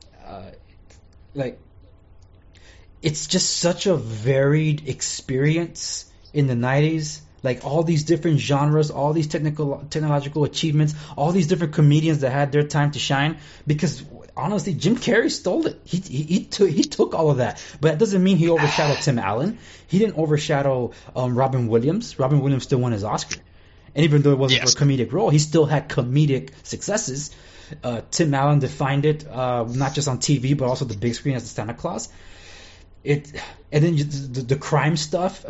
it's just such a varied experience in the 90s. Like, all these different genres, all these technological achievements, all these different comedians that had their time to shine. Because, honestly, Jim Carrey stole it. He took all of that. But that doesn't mean he overshadowed Tim Allen. He didn't overshadow Robin Williams. Robin Williams still won his Oscar. And even though it wasn't for a comedic role, he still had comedic successes. Tim Allen defined it, not just on TV, but also the big screen as the Santa Claus. And then the crime stuff.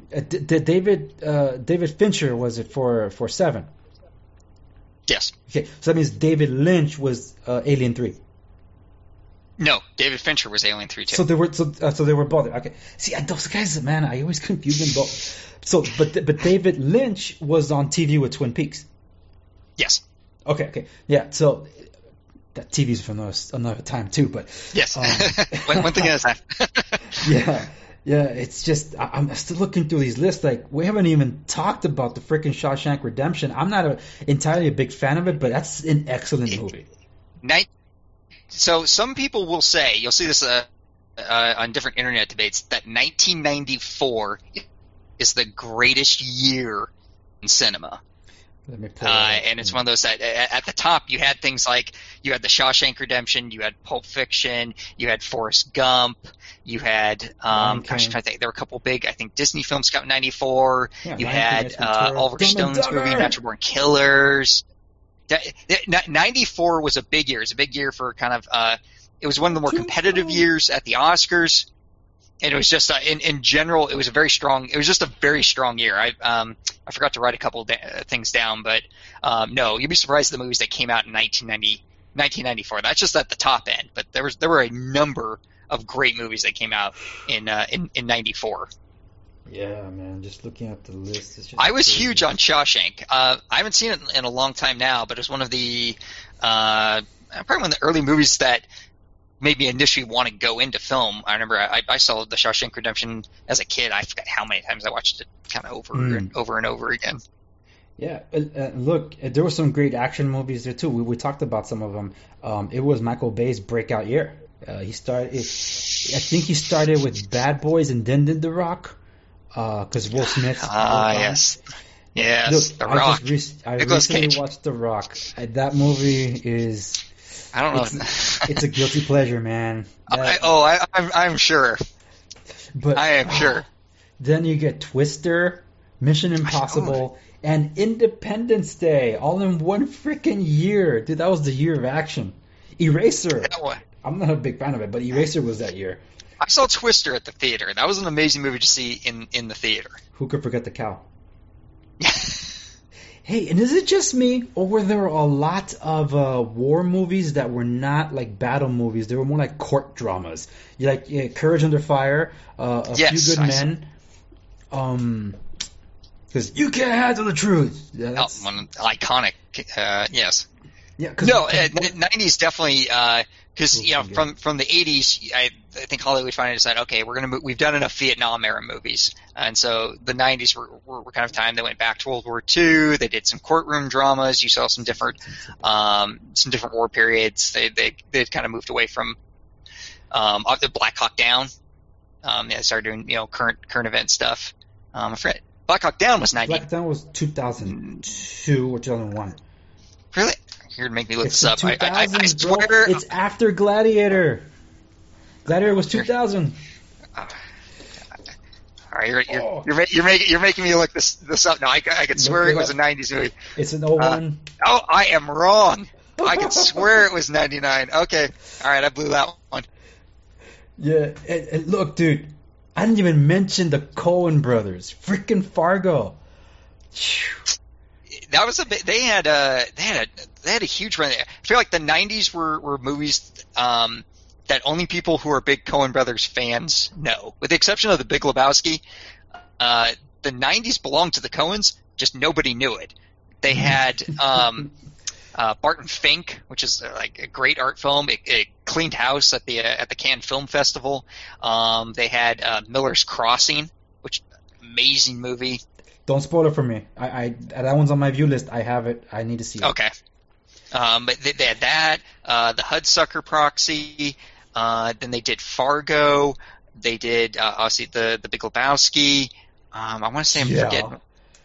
David Fincher was it for Seven? Yes. Okay, so that means David Lynch was Alien 3. No, David Fincher was Alien 3 too. So they were both. Okay. See, those guys, man, I always confuse them both. So, but David Lynch was on TV with Twin Peaks. Yes. Okay. Yeah. So that TV's for another time too. But yes. One thing at a time. Yeah. It's just I'm still looking through these lists. Like, we haven't even talked about the freaking Shawshank Redemption. I'm not entirely a big fan of it, but that's an excellent movie. So some people will say, you'll see this on different internet debates, that 1994 is the greatest year in cinema. Let me pull and it's one of those that at the top you had things like you had the Shawshank Redemption, you had Pulp Fiction, you had Forrest Gump, you had I'm trying to think, there were a couple big, I think Disney films got 94. Yeah, you had Oliver Stone's movie Natural Born Killers. 94 was a big year. It was a big year for kind of it was one of the more competitive years at the Oscars. And it was just in general, it was just a very strong year. I forgot to write a couple things down, but no, you'd be surprised at the movies that came out in 1994. That's just at the top end, but there were a number of great movies that came out in 94. Yeah, man, just looking at the list. It's just I was huge on Shawshank. I haven't seen it in a long time now, but it was one of the probably one of the early movies that made me initially want to go into film. I remember I saw The Shawshank Redemption as a kid. I forgot how many times I watched it kind of over and over again. Yeah, look, there were some great action movies there too. We talked about some of them. It was Michael Bay's breakout year. I think he started with Bad Boys and then did The Rock. Because Will Smith. Yes. Yes, Look, The Rock. I Nicolas recently Cage. watched The Rock. That movie is. I don't know. It's a guilty pleasure, man. I'm sure. But I am sure. Then you get Twister, Mission Impossible, and Independence Day all in one freaking year. Dude, that was the year of action. Eraser. I'm not a big fan of it, but Eraser was that year. I saw Twister at the theater. That was an amazing movie to see in the theater. Who could forget the cow? Hey, and is it just me, or were there a lot of war movies that were not like battle movies? They were more like court dramas. Courage Under Fire, A Few Good Men. Because you can't handle the truth. Yeah, one iconic. Yes. Yeah. The 90s definitely. Because from the 80s, I think Hollywood finally decided, okay, we've done enough Vietnam era movies, and so the 90s were kind of time they went back to World War II. They did some courtroom dramas. You saw some different war periods. They kind of moved away from the Black Hawk Down. They started doing current event stuff. I forget. Black Hawk Down was 90. Black Hawk Down was 2002 or 2001. Really? Here to make me look this up. I swear it's after Gladiator. Gladiator was 2000. All right, you're making me look this up. No, I could swear it was a 90s movie. It's an 01. I am wrong. I could swear it was 99. Okay, all right, I blew that one. Yeah, and look, dude, I didn't even mention the Coen brothers. Freaking Fargo. That was a bit. They had a huge run. I feel like the 90s were movies that only people who are big Coen Brothers fans know. With the exception of The Big Lebowski, the 90s belonged to the Coens, just nobody knew it. They had Barton Fink, which is like a great art film. It cleaned house at the Cannes Film Festival. They had Miller's Crossing, which amazing movie. Don't spoil it for me. I that one's on my view list. I have it. I need to see it. Okay. But they had that, the Hudsucker Proxy, then they did Fargo, they did obviously the Big Lebowski. I want to say I'm forgetting.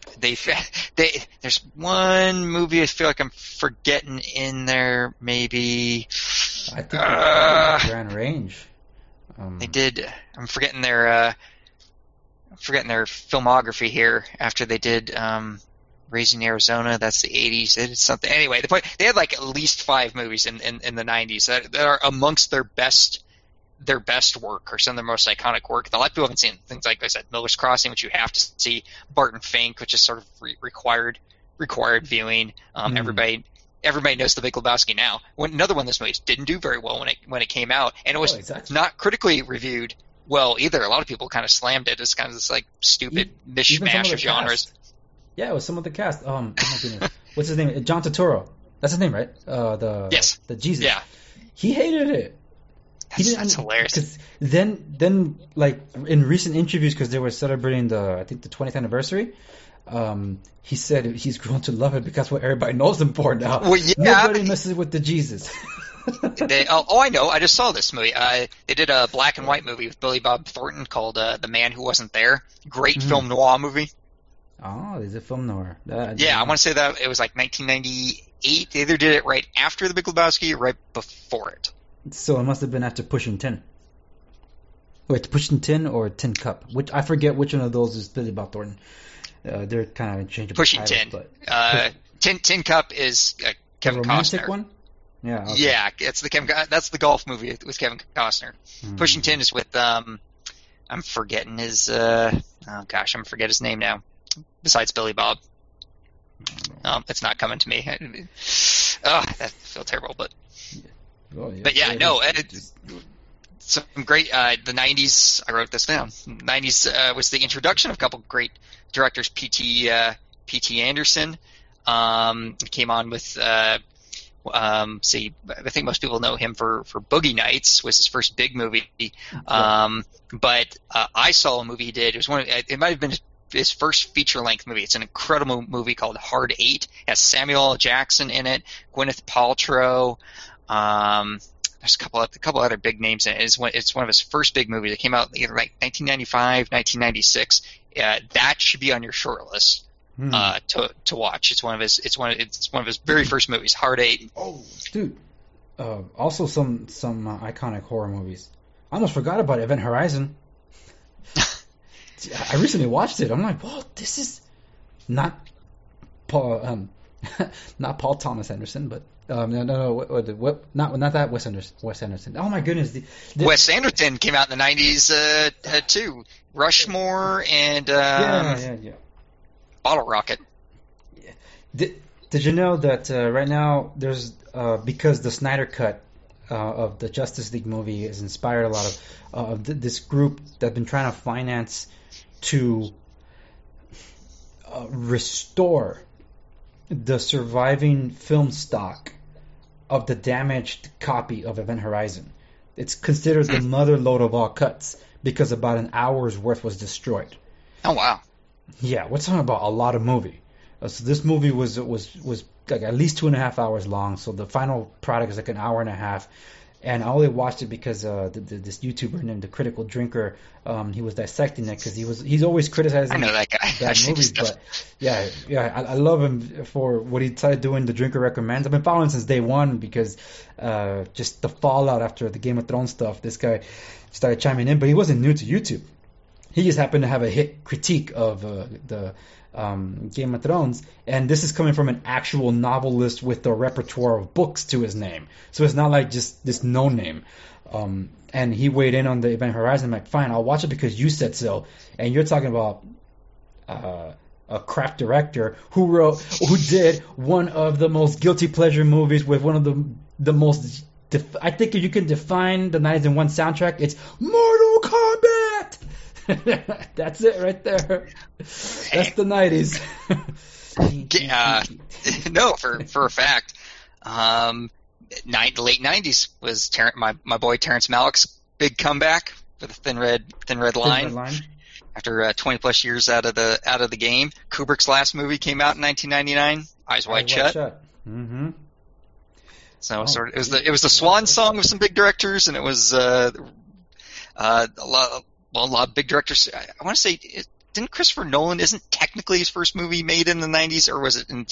There's one movie I feel like I'm forgetting in there. Maybe. I think Grand Range. They did. I'm forgetting their filmography here. After they did. Raising Arizona, that's the 80s. They did something. Anyway, the point, they had like at least 5 movies in the 90s that are amongst their best work or some of their most iconic work. A lot of people haven't seen things like I said, Miller's Crossing, which you have to see, Barton Fink, which is sort of required viewing. Everybody knows The Big Lebowski now. Another one of those movies didn't do very well when it came out, and it was not critically reviewed well either. A lot of people kind of slammed it as kind of this like stupid mishmash of genres. Cast. Yeah, it was some of the cast. Oh my goodness. What's his name? John Turturro. That's his name, right? Yes. The Jesus. Yeah. He hated it. That's hilarious. Because then, like in recent interviews, because they were celebrating the 20th anniversary, he said he's grown to love it because what everybody knows him for now. Well, yeah. Nobody messes with the Jesus. I know. I just saw this movie. They did a black and white movie with Billy Bob Thornton called The Man Who Wasn't There. Great film noir movie. Oh, there's a film noir. I want to say that it was like 1998. They either did it right after The Big Lebowski or right before it. So it must have been after Pushing Tin. Wait, Pushing Tin or Tin Cup? Which I forget which one of those is Billy Bob Thornton. They're kind of interchangeable. Pushing Tin. Tin Cup is Kevin the romantic Costner. One? Yeah. Okay. Yeah, it's that's the golf movie with Kevin Costner. Pushing Tin is with I'm forgetting his I'm gonna forget his name now. Besides Billy Bob. It's not coming to me. That feels terrible, but some great the 90s. I wrote this down. 90s was the introduction of a couple great directors. P.T. Anderson came on with. I think most people know him for Boogie Nights was his first big movie. But I saw a movie he did. It was it might have been his first feature-length movie. It's an incredible movie called Hard Eight. It has Samuel L. Jackson in it, Gwyneth Paltrow. There's a couple other big names in it. It's one of his first big movies. It came out either like 1995, 1996. That should be on your short list to watch. It's one of his very first movies, Hard Eight. Oh, dude. Also some iconic horror movies. I almost forgot about Event Horizon. I recently watched it. I'm like, whoa, this is not Paul, not Paul Thomas Anderson, but not that Wes Anderson. Oh my goodness, Wes Anderson came out in the '90s too. Rushmore and yeah. Bottle Rocket. Did you know that right now there's because the Snyder Cut of the Justice League movie has inspired a lot of this group that's been trying to finance to restore the surviving film stock of the damaged copy of Event Horizon. It's considered the mother lode of all cuts because about an hour's worth was destroyed. Oh wow! Yeah, we're talking about a lot of movie. So this movie was like at least 2.5 hours long. So the final product is like an hour and a half. And I only watched it because this YouTuber named The Critical Drinker, he was dissecting it because he's always criticizing I know that guy. bad movies. But yeah, I love him for what he started doing. The Drinker Recommends. I've been following since day one because just the fallout after the Game of Thrones stuff. This guy started chiming in, but he wasn't new to YouTube. He just happened to have a hit critique of the Game of Thrones, and this is coming from an actual novelist with a repertoire of books to his name. So it's not like just this no name. And he weighed in on the Event Horizon. I'm like, fine, I'll watch it because you said so. And you're talking about a craft director who did one of the most guilty pleasure movies with one of the most. I think if you can define the 90s in one soundtrack, it's Mortal Kombat. That's it right there. That's the 90s. No, for a fact. Late 90s was my boy Terrence Malick's big comeback for the Thin Red Line. After 20 plus years out of the game. Kubrick's last movie came out in 1999, Eyes Wide Shut. Mm-hmm. So it was the swan song of some big directors, and it was a lot of big directors. I want to say, didn't Christopher Nolan, isn't technically his first movie made in the 90s, or was it in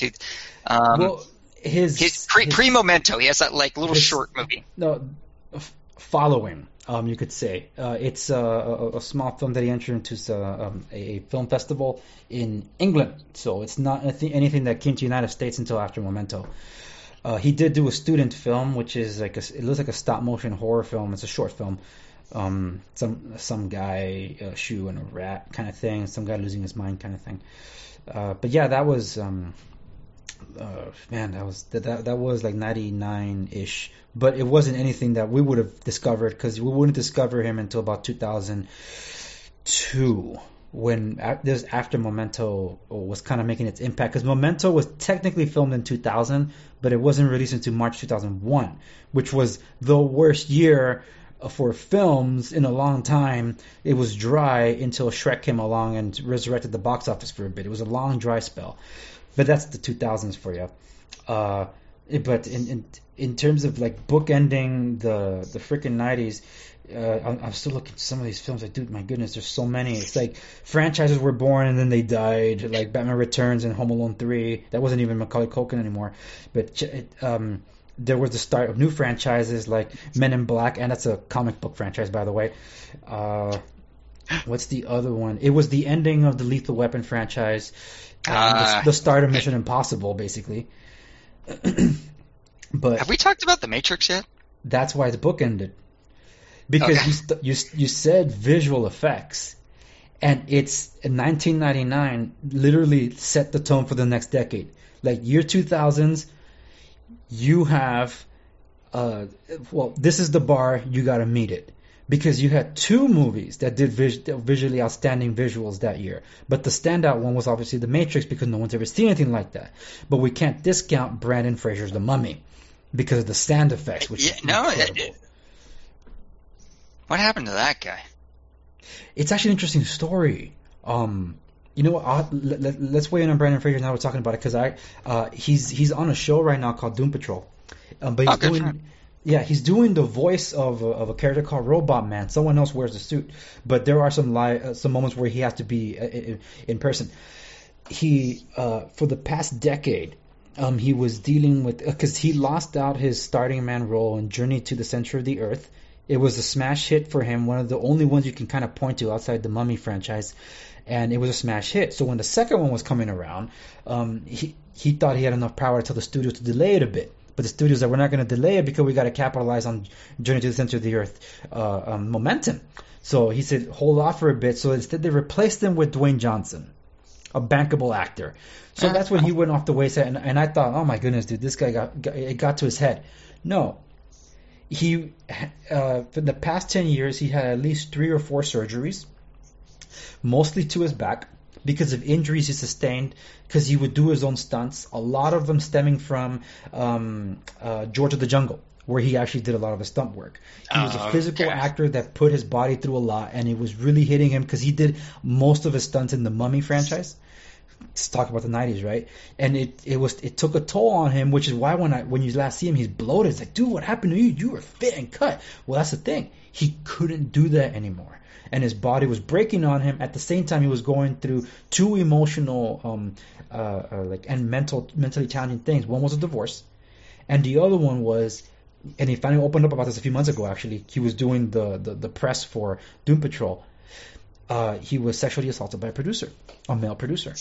his pre-Memento? He has that like little short movie. No, following, you could say. It's a small film that he entered into a film festival in England. So it's not anything that came to the United States until after Memento. He did do a student film, which is it looks like a stop motion horror film. It's a short film. Some guy, a shoe and a rat kind of thing. Some guy losing his mind kind of thing. But yeah, that was that was like 99-ish. But it wasn't anything that we would have discovered because we wouldn't discover him until about 2002. When after Memento was kind of making its impact, because Memento was technically filmed in 2000, but it wasn't released until March 2001, which was the worst year for films in a long time. It was dry until Shrek came along and resurrected the box office for a bit. It was a long dry spell, but that's the 2000s for you. But in terms of like bookending the freaking 90s. I'm still looking at some of these films. Like, dude, my goodness, there's so many. It's like franchises were born and then they died, like Batman Returns and Home Alone 3. That wasn't even Macaulay Culkin anymore. But there was the start of new franchises like Men in Black, and that's a comic book franchise, by the way. What's the other one? It was the ending of the Lethal Weapon franchise, the start of Mission Impossible, basically. But have we talked about The Matrix yet? That's why the book ended. Because you said visual effects, and it's in 1999 literally set the tone for the next decade. Like year 2000s, you have this is the bar, you got to meet it, because you had two movies that did visually outstanding visuals that year. But the standout one was obviously The Matrix because no one's ever seen anything like that. But we can't discount Brandon Fraser's The Mummy because of the sound effects, which is incredible. What happened to that guy? It's actually an interesting story. You know what? Let's weigh in on Brandon Fraser now. We're talking about it because he's on a show right now called Doom Patrol. But he's doing the voice of a character called Robot Man. Someone else wears the suit, but there are some moments where he has to be in person. he for the past decade, he was dealing with, because he lost out his starting man role in Journey to the Center of the Earth. It was a smash hit for him, one of the only ones you can kind of point to outside the Mummy franchise, and it was a smash hit. So when the second one was coming around, he thought he had enough power to tell the studio to delay it a bit. But the studio said, we're not going to delay it because we got to capitalize on Journey to the Center of the Earth momentum. So he said, hold off for a bit. So instead, they replaced him with Dwayne Johnson, a bankable actor. So that's when he went off the wayside. And I thought, oh my goodness, dude, this guy got to his head. No. He, for the past 10 years, he had at least 3 or 4 surgeries, mostly to his back, because of injuries he sustained, because he would do his own stunts, a lot of them stemming from George of the Jungle, where he actually did a lot of his stunt work. He was a physical actor that put his body through a lot, and it was really hitting him because he did most of his stunts in the Mummy franchise. Let's talk about the 90s, right? And it took a toll on him, which is why when you last see him, he's bloated. It's like, dude, what happened to you? You were fit and cut. Well, that's the thing. He couldn't do that anymore. And his body was breaking on him. At the same time, he was going through 2 emotional and mentally challenging things. One was a divorce, and the other one was, and he finally opened up about this a few months ago, actually. He was doing the press for Doom Patrol. He was sexually assaulted by a male producer.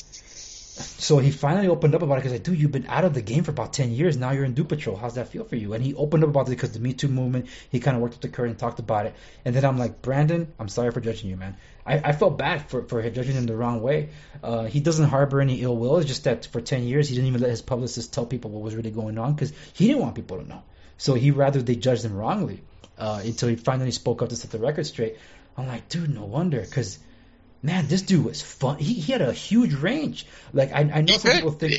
So he finally opened up about it because like, dude, you've been out of the game for about 10 years. Now you're in Doom Patrol. How's that feel for you? And he opened up about it because the Me Too movement, he kind of worked up the curtain and talked about it. And then I'm like, Brandon, I'm sorry for judging you, man. I felt bad for judging him the wrong way. He doesn't harbor any ill will. It's just that for 10 years, he didn't even let his publicist tell people what was really going on because he didn't want people to know. So he rather they judged him wrongly until he finally spoke up to set the record straight. I'm like, dude, no wonder, because man, this dude was fun. He had a huge range. Like I know some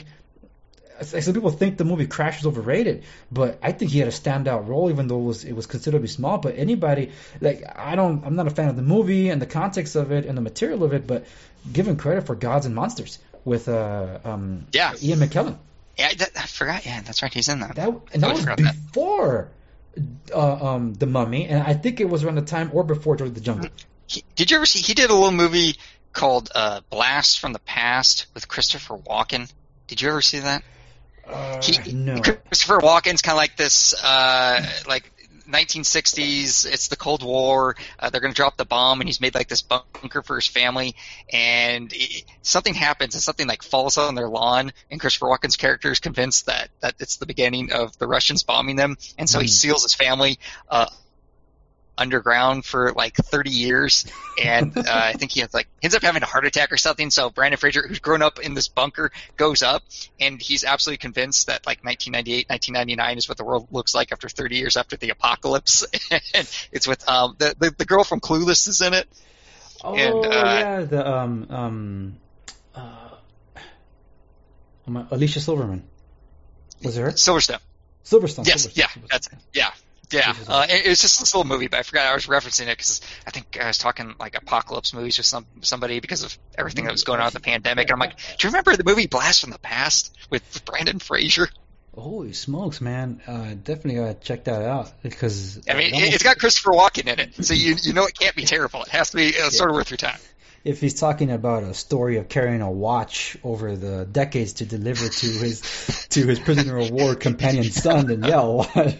people think the movie Crash is overrated, but I think he had a standout role, even though it was considerably small. But anybody, like I'm not a fan of the movie and the context of it and the material of it, but give him credit for Gods and Monsters with Ian McKellen. Yeah, I forgot. Yeah, that's right. He's in that. That was before the Mummy, and I think it was around the time or before George of the Jungle. Did you ever see? He did a little movie called Blast from the Past with Christopher Walken. Did you ever see that? No. Christopher Walken's kind of like this, like 1960s. It's the Cold War. They're going to drop the bomb, and he's made like this bunker for his family. And something happens, and something like falls on their lawn. And Christopher Walken's character is convinced that it's the beginning of the Russians bombing them, and so he seals his family underground for like 30 years, and I think he ends up having a heart attack or something. So Brandon Fraser, who's grown up in this bunker, goes up, and he's absolutely convinced that like 1998, 1999 is what the world looks like after 30 years after the apocalypse. And it's with the girl from Clueless is in it. Oh, and, yeah, the Alicia Silverman. Was it her? Silverstone. Yes, Silverstone. Yeah, that's it. Yeah. Yeah, it was just this little movie, but I forgot I was referencing it because I think I was talking like apocalypse movies with somebody because of everything that was going on with the pandemic. And I'm like, do you remember the movie Blast from the Past with Brandon Fraser? Holy smokes, man! Definitely gotta check that out because I mean, it's got Christopher Walken in it, so you know it can't be terrible. It has to be sort of worth your time. If he's talking about a story of carrying a watch over the decades to deliver to his prisoner of war companion son, then yeah, what?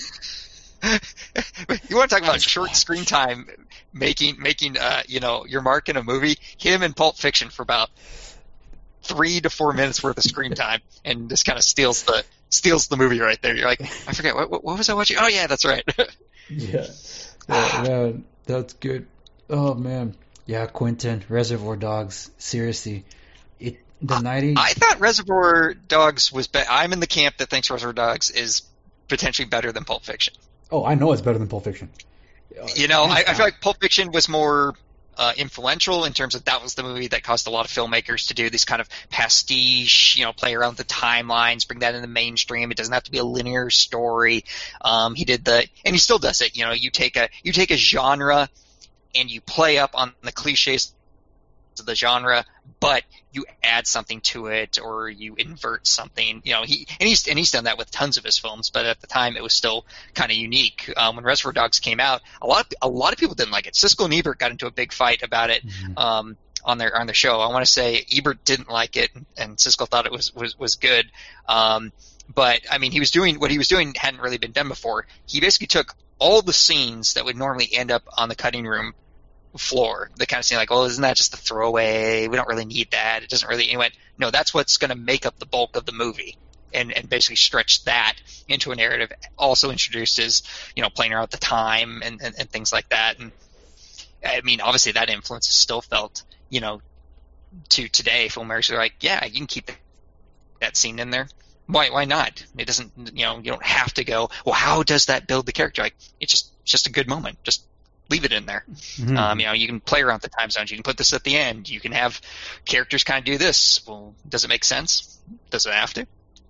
You want to talk about short screen time making your mark in a movie? Him in Pulp Fiction for about 3 to 4 minutes worth of screen time, and just kind of steals the movie right there. You're like, I forget what was I watching? Oh yeah, that's right. Yeah, man, that's good. Oh man, yeah, Quentin, Reservoir Dogs. Seriously, the 90s. I thought Reservoir Dogs was better. I'm in the camp that thinks Reservoir Dogs is potentially better than Pulp Fiction. Oh, I know it's better than Pulp Fiction. I feel like Pulp Fiction was more influential in terms of that was the movie that caused a lot of filmmakers to do this kind of pastiche, play around with the timelines, bring that in the mainstream. It doesn't have to be a linear story. He did and he still does it. You take a genre and you play up on the cliches of the genre, but you add something to it or you invert something. He's done that with tons of his films, but at the time it was still kind of unique. When Reservoir Dogs came out, a lot of people didn't like it. Siskel and Ebert got into a big fight about it. Mm-hmm. on their show. I want to say Ebert didn't like it, and Siskel thought it was good. But I mean, what he was doing hadn't really been done before. He basically took all the scenes that would normally end up on the cutting room floor, the kind of scene like, well, isn't that just a throwaway? We don't really need that. It doesn't really. And he went, no, that's what's going to make up the bulk of the movie. And basically stretch that into a narrative. Also introduces, playing around with the time and things like that. And I mean, obviously that influence is still felt, to today. Filmmakers are like, yeah, you can keep that scene in there. Why not? It doesn't, you don't have to go, well, how does that build the character? Like, it's just a good moment. Just leave it in there. Mm-hmm. You can play around with the time zones. You can put this at the end. You can have characters kind of do this. Well, does it make sense? Does it have to?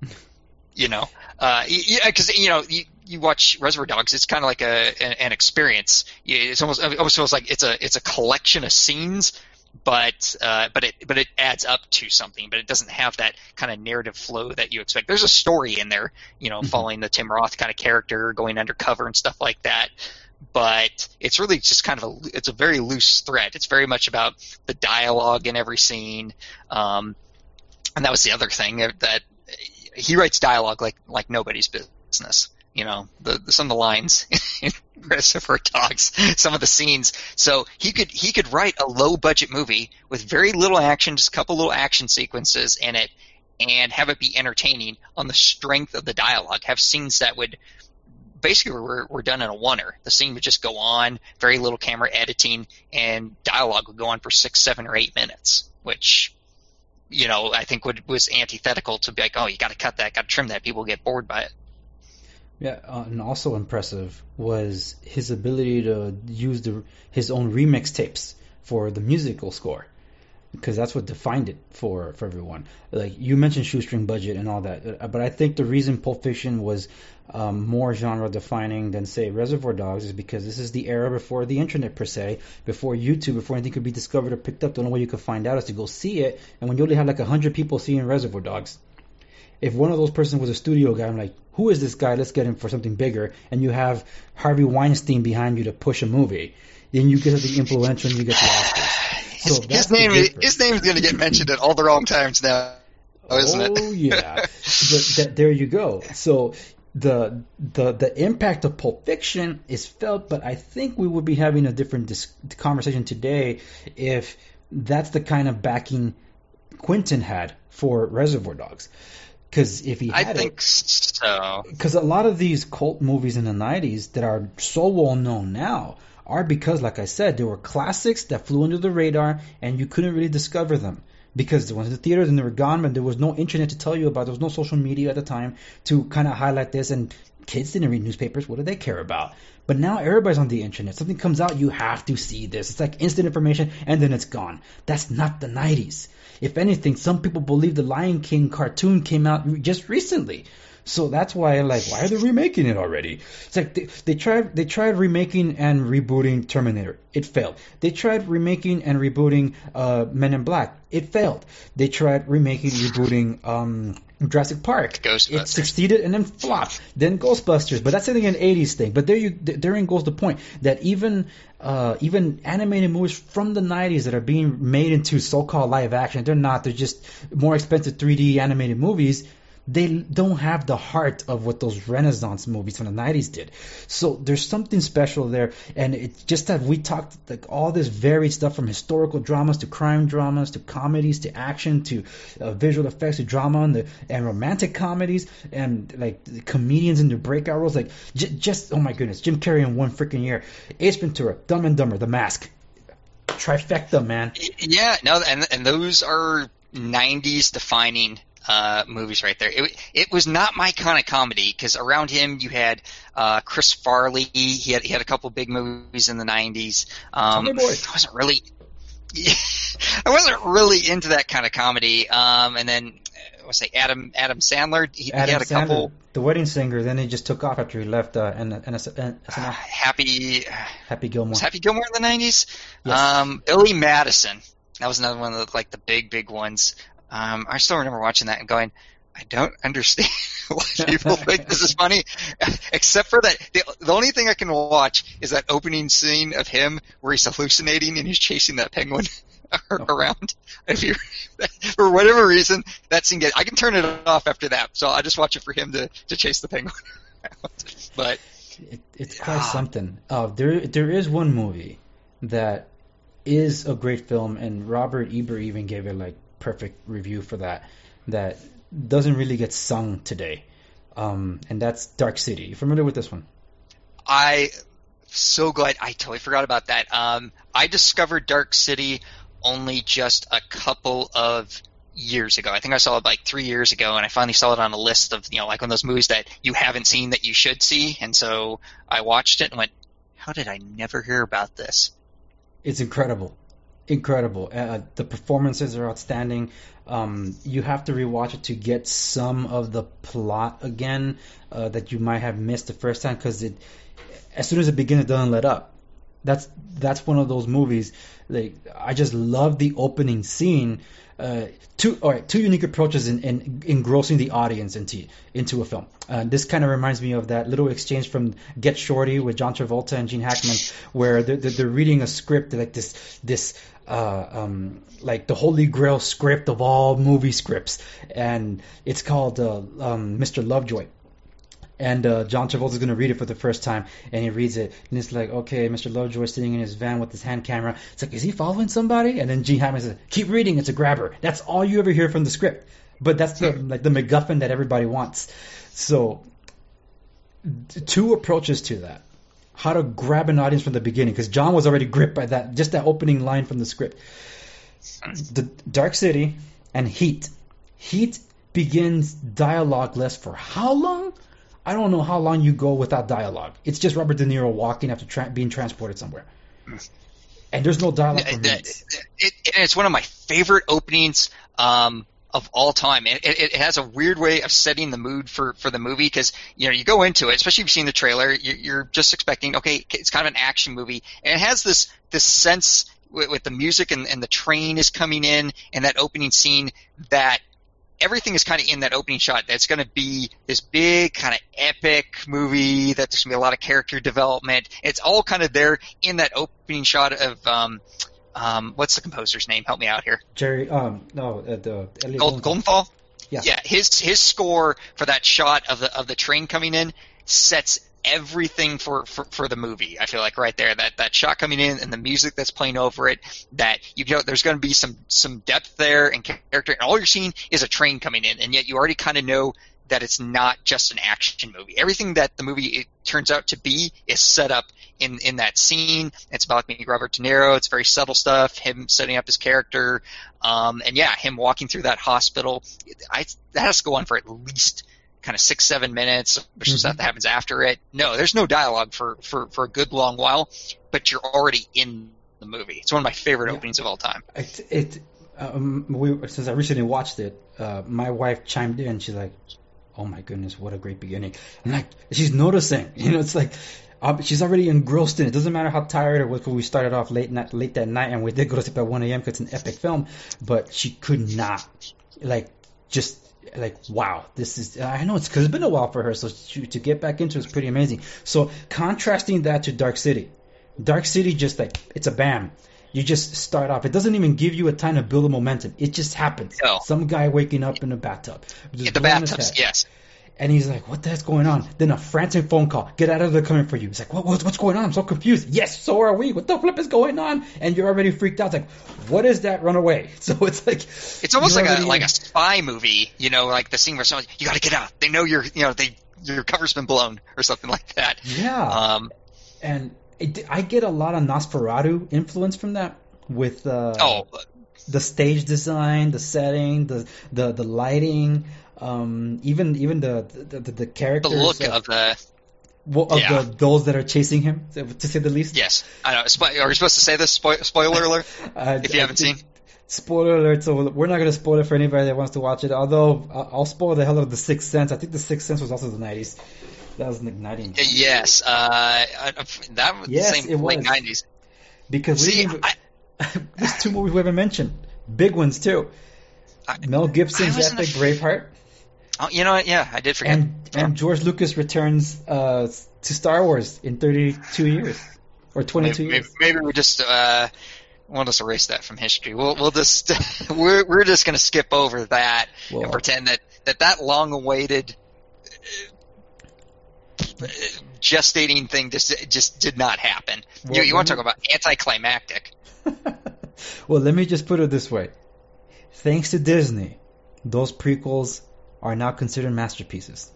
Because you watch Reservoir Dogs, it's kind of like an experience. It's almost feels like it's a collection of scenes, but it adds up to something. But it doesn't have that kind of narrative flow that you expect. There's a story in there, Mm-hmm. following the Tim Roth kind of character, going undercover and stuff like that. But it's really just kind of it's a very loose thread. It's very much about the dialogue in every scene, and that was the other thing that. He writes dialogue like nobody's business. Some of the lines in Reservoir Dogs, some of the scenes. So he could write a low budget movie with very little action, just a couple little action sequences in it, and have it be entertaining on the strength of the dialogue. Have scenes that would basically were done in a oneer. The scene would just go on, very little camera editing, and dialogue would go on for 6, 7, or 8 minutes, which. I think was antithetical to be like, oh, you got to cut that, got to trim that. People get bored by it. Yeah, and also impressive was his ability to use his own remix tapes for the musical score, because that's what defined it for everyone. Like you mentioned, shoestring budget and all that, but I think the reason Pulp Fiction was more genre defining than say Reservoir Dogs is because this is the era before the internet per se, before YouTube, before anything could be discovered or picked up. The only way you could find out is to go see it, and when you only have like 100 people seeing Reservoir Dogs, if one of those persons was a studio guy, I'm like, who is this guy? Let's get him for something bigger. And you have Harvey Weinstein behind you to push a movie, then you get the influential and you get the Oscars. So his name is going to get mentioned at all the wrong times now, isn't it? Oh yeah, but there you go. So the impact of Pulp Fiction is felt, but I think we would be having a different conversation today if that's the kind of backing Quentin had for Reservoir Dogs. Because if he had I think so. Because a lot of these cult movies in the 90s that are so well known now are because, like I said, they were classics that flew under the radar and you couldn't really discover them. Because they went to the theaters and they were gone, but there was no internet to tell you about. There was no social media at the time to kind of highlight this, and kids didn't read newspapers. What do they care about? But now everybody's on the internet. Something comes out, you have to see this. It's like instant information, and then it's gone. That's not the 90s. If anything, some people believe the Lion King cartoon came out just recently. So that's why, why are they remaking it already? It's like they tried remaking and rebooting Terminator. It failed. They tried remaking and rebooting Men in Black. It failed. They tried remaking, rebooting Jurassic Park. Ghostbusters. It succeeded and then flopped. Then Ghostbusters. But that's an 80s thing. But therein goes the point that even animated movies from the 90s that are being made into so-called live action, they're not. They're just more expensive 3D animated movies. They don't have the heart of what those Renaissance movies from the 90s did. So there's something special there. And it's just that we talked all this varied stuff from historical dramas to crime dramas to comedies to action to visual effects to drama and romantic comedies and the comedians in their breakout roles. Just, oh my goodness, Jim Carrey in one freaking year. Ace Ventura, Dumb and Dumber, The Mask. Trifecta, man. Yeah, no, and those are 90s defining movies right there. It was not my kind of comedy because around him you had Chris Farley. He had a couple big movies in the 90s. I wasn't really into that kind of comedy. And then Adam Sandler. He had a couple. The Wedding Singer. Then he just took off after he left. Happy Gilmore. Was Happy Gilmore in the 90s? Yes. Billy Madison. That was another one of the big ones. I still remember watching that and going, I don't understand why people think this is funny, except for that. The only thing I can watch is that opening scene of him where he's hallucinating and he's chasing that penguin. around. If you, for whatever reason, that scene I can turn it off after that. So I just watch it for him to chase the penguin around. But it's quite something. There is one movie that is a great film, and Robert Ebert even gave it like perfect review for that doesn't really get sung today, and that's Dark City. You familiar with this one? So glad I totally forgot about that. I discovered Dark City only just a couple of years ago. I think I saw it like 3 years ago, and I finally saw it on a list of, like one of those movies that you haven't seen that you should see. And so I watched it and went, how did I never hear about this? It's incredible. Incredible. The performances are outstanding. You have to rewatch it to get some of the plot again that you might have missed the first time, because as soon as it begins, it doesn't let up. That's one of those movies. Like, I just love the opening scene. Two unique approaches in engrossing the audience into a film. This kind of reminds me of that little exchange from Get Shorty with John Travolta and Gene Hackman, where they're reading a script, like this like the holy grail script of all movie scripts, and it's called Mr. Lovejoy. And John Travolta's going to read it for the first time, and he reads it, and it's like, okay, Mr. Lovejoy sitting in his van with his hand camera. It's like, is he following somebody? And then Gene Hackman says, keep reading, it's a grabber. That's all you ever hear from the script. But that's the MacGuffin that everybody wants. So, two approaches to that. How to grab an audience from the beginning, because John was already gripped by that opening line from the script. The Dark City and Heat. Heat begins dialogue-less for how long? I don't know how long you go without dialogue. It's just Robert De Niro walking after being transported somewhere. And there's no dialogue for minutes. It's one of my favorite openings of all time. It has a weird way of setting the mood for the movie, because you go into it, especially if you've seen the trailer, you're just expecting, okay, it's kind of an action movie. And it has this sense with the music and the train is coming in, and that opening scene, that everything is kind of in that opening shot. That's going to be this big kind of epic movie, that there's going to be a lot of character development. It's all kind of there in that opening shot of what's the composer's name? Help me out here. Elliot Goldenthal. Yeah. His score for that shot of the train coming in sets everything for the movie. I feel like right there, that shot coming in and the music that's playing over it, that there's going to be some depth there and character, and all you're seeing is a train coming in, and yet you already kind of know that it's not just an action movie. Everything that the movie turns out to be is set up in that scene. It's about meeting Robert De Niro. It's very subtle stuff, him setting up his character, and him walking through that hospital. That has to go on for at least kind of 6-7 minutes, which is stuff that happens after it. No, there's no dialogue for a good long while, but you're already in the movie. It's one of my favorite openings of all time. Since I recently watched it, my wife chimed in. She's like, "Oh my goodness, what a great beginning!" And like, she's noticing. It's like she's already engrossed in it. It doesn't matter how tired it was, because we started off late that night, and we did go to sleep at 1 a.m. because it's an epic film. But she could not wow, this is, I know it's because it's been a while for her, so to get back into it is pretty amazing. So contrasting that to Dark City just like, it's a bam. You just start off. It doesn't even give you a time to build a momentum. It just happens. No. Some guy waking up in a bathtub. In the bathtub, yes. And he's like, what the heck's going on? Then a frantic phone call. Get out of there, coming for you. He's like, what's going on? I'm so confused. Yes, so are we. What the flip is going on? And you're already freaked out. It's like, what is that? Run away. So it's like... It's almost like a spy movie, like the scene where someone, you got to get out. They know your cover's been blown or something like that. Yeah. And I get a lot of Nosferatu influence from that with the stage design, the setting, the lighting... even the characters, the look of those that are chasing him, to say the least. Yes, I know. Are we supposed to say this? Spoiler alert! If you haven't seen. Spoiler alert! So we're not going to spoil it for anybody that wants to watch it. Although I'll spoil the hell out of The Sixth Sense. I think The Sixth Sense was also the 90s. That was in the 90s. Yes, that was the same late 90s. Because there's two movies we haven't mentioned, big ones too. Mel Gibson's epic Braveheart. Oh, you know what? Yeah, I did forget. And George Lucas returns to Star Wars in 32 years or 22 years. Maybe we just we'll just erase that from history. We'll just we're just going to skip over that and pretend that long-awaited gestating thing just did not happen. You want to talk about anticlimactic? Well, let me just put it this way: thanks to Disney, those prequels are now considered masterpieces.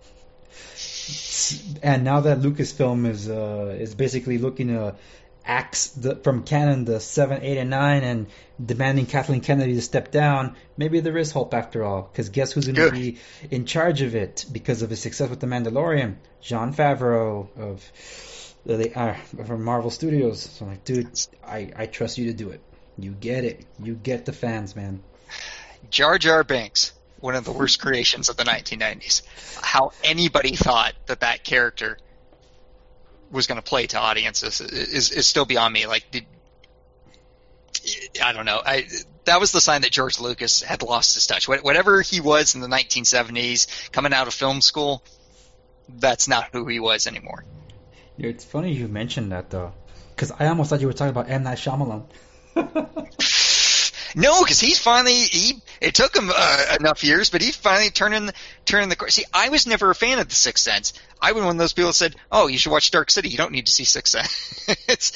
And now that Lucasfilm is basically looking to axe from canon the 7, 8, and 9 and demanding Kathleen Kennedy to step down, maybe there is hope after all. Because guess who's going to be in charge of it because of his success with The Mandalorian? Jon Favreau from Marvel Studios. So I'm like, dude, I trust you to do it. You get it. You get the fans, man. Jar Jar Binks, one of the worst creations of the 1990s. How anybody thought that character was going to play to audiences is still beyond me. Like, I don't know. That was the sign that George Lucas had lost his touch. Whatever he was in the 1970s, coming out of film school, that's not who he was anymore. It's funny you mentioned that, though, because I almost thought you were talking about M. Night Shyamalan. No, because he's finally it took him enough years, but he finally turned the course. See, I was never a fan of The Sixth Sense. I was one of those people that said, "Oh, you should watch Dark City. You don't need to see Sixth Sense."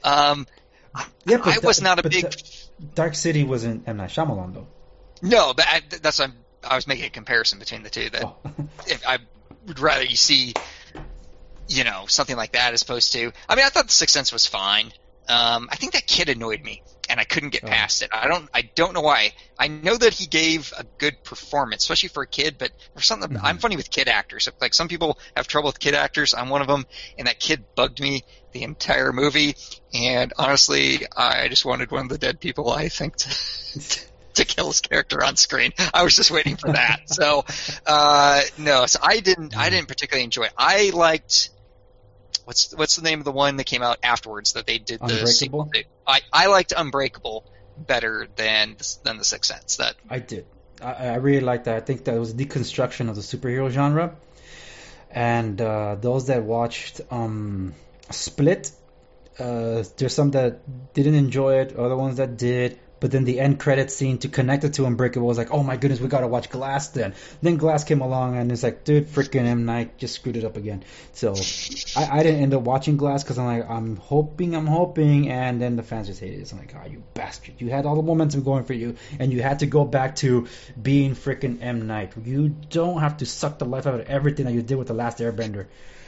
I was not a big. Dark City wasn't M. Night Shyamalan, though. No, but I was making a comparison between the two. That if I would rather you see, something like that as opposed to. I mean, I thought The Sixth Sense was fine. I think that kid annoyed me, and I couldn't get past it. I don't know why. I know that he gave a good performance, especially for a kid, but for something, I'm funny with kid actors. Like, some people have trouble with kid actors. I'm one of them, and that kid bugged me the entire movie. And honestly, I just wanted one of the dead people, I think, to kill his character on screen. I was just waiting for that. So, no, so I didn't particularly enjoy it. I liked. What's the name of the one that came out afterwards that they did the sequel? I liked Unbreakable better than The Sixth Sense. That I did. I really liked that. I think that was a deconstruction of the superhero genre. And those that watched Split, there's some that didn't enjoy it, other ones that did. But then the end credits scene to connect it to Unbreakable was like, oh my goodness, we gotta watch Glass then. Then Glass came along and it's like, dude, freaking M. Night just screwed it up again. So I didn't end up watching Glass because I'm like, I'm hoping, and then the fans just hated it. So I'm like, oh, you bastard. You had all the momentum going for you and you had to go back to being freaking M. Night. You don't have to suck the life out of everything that you did with The Last Airbender.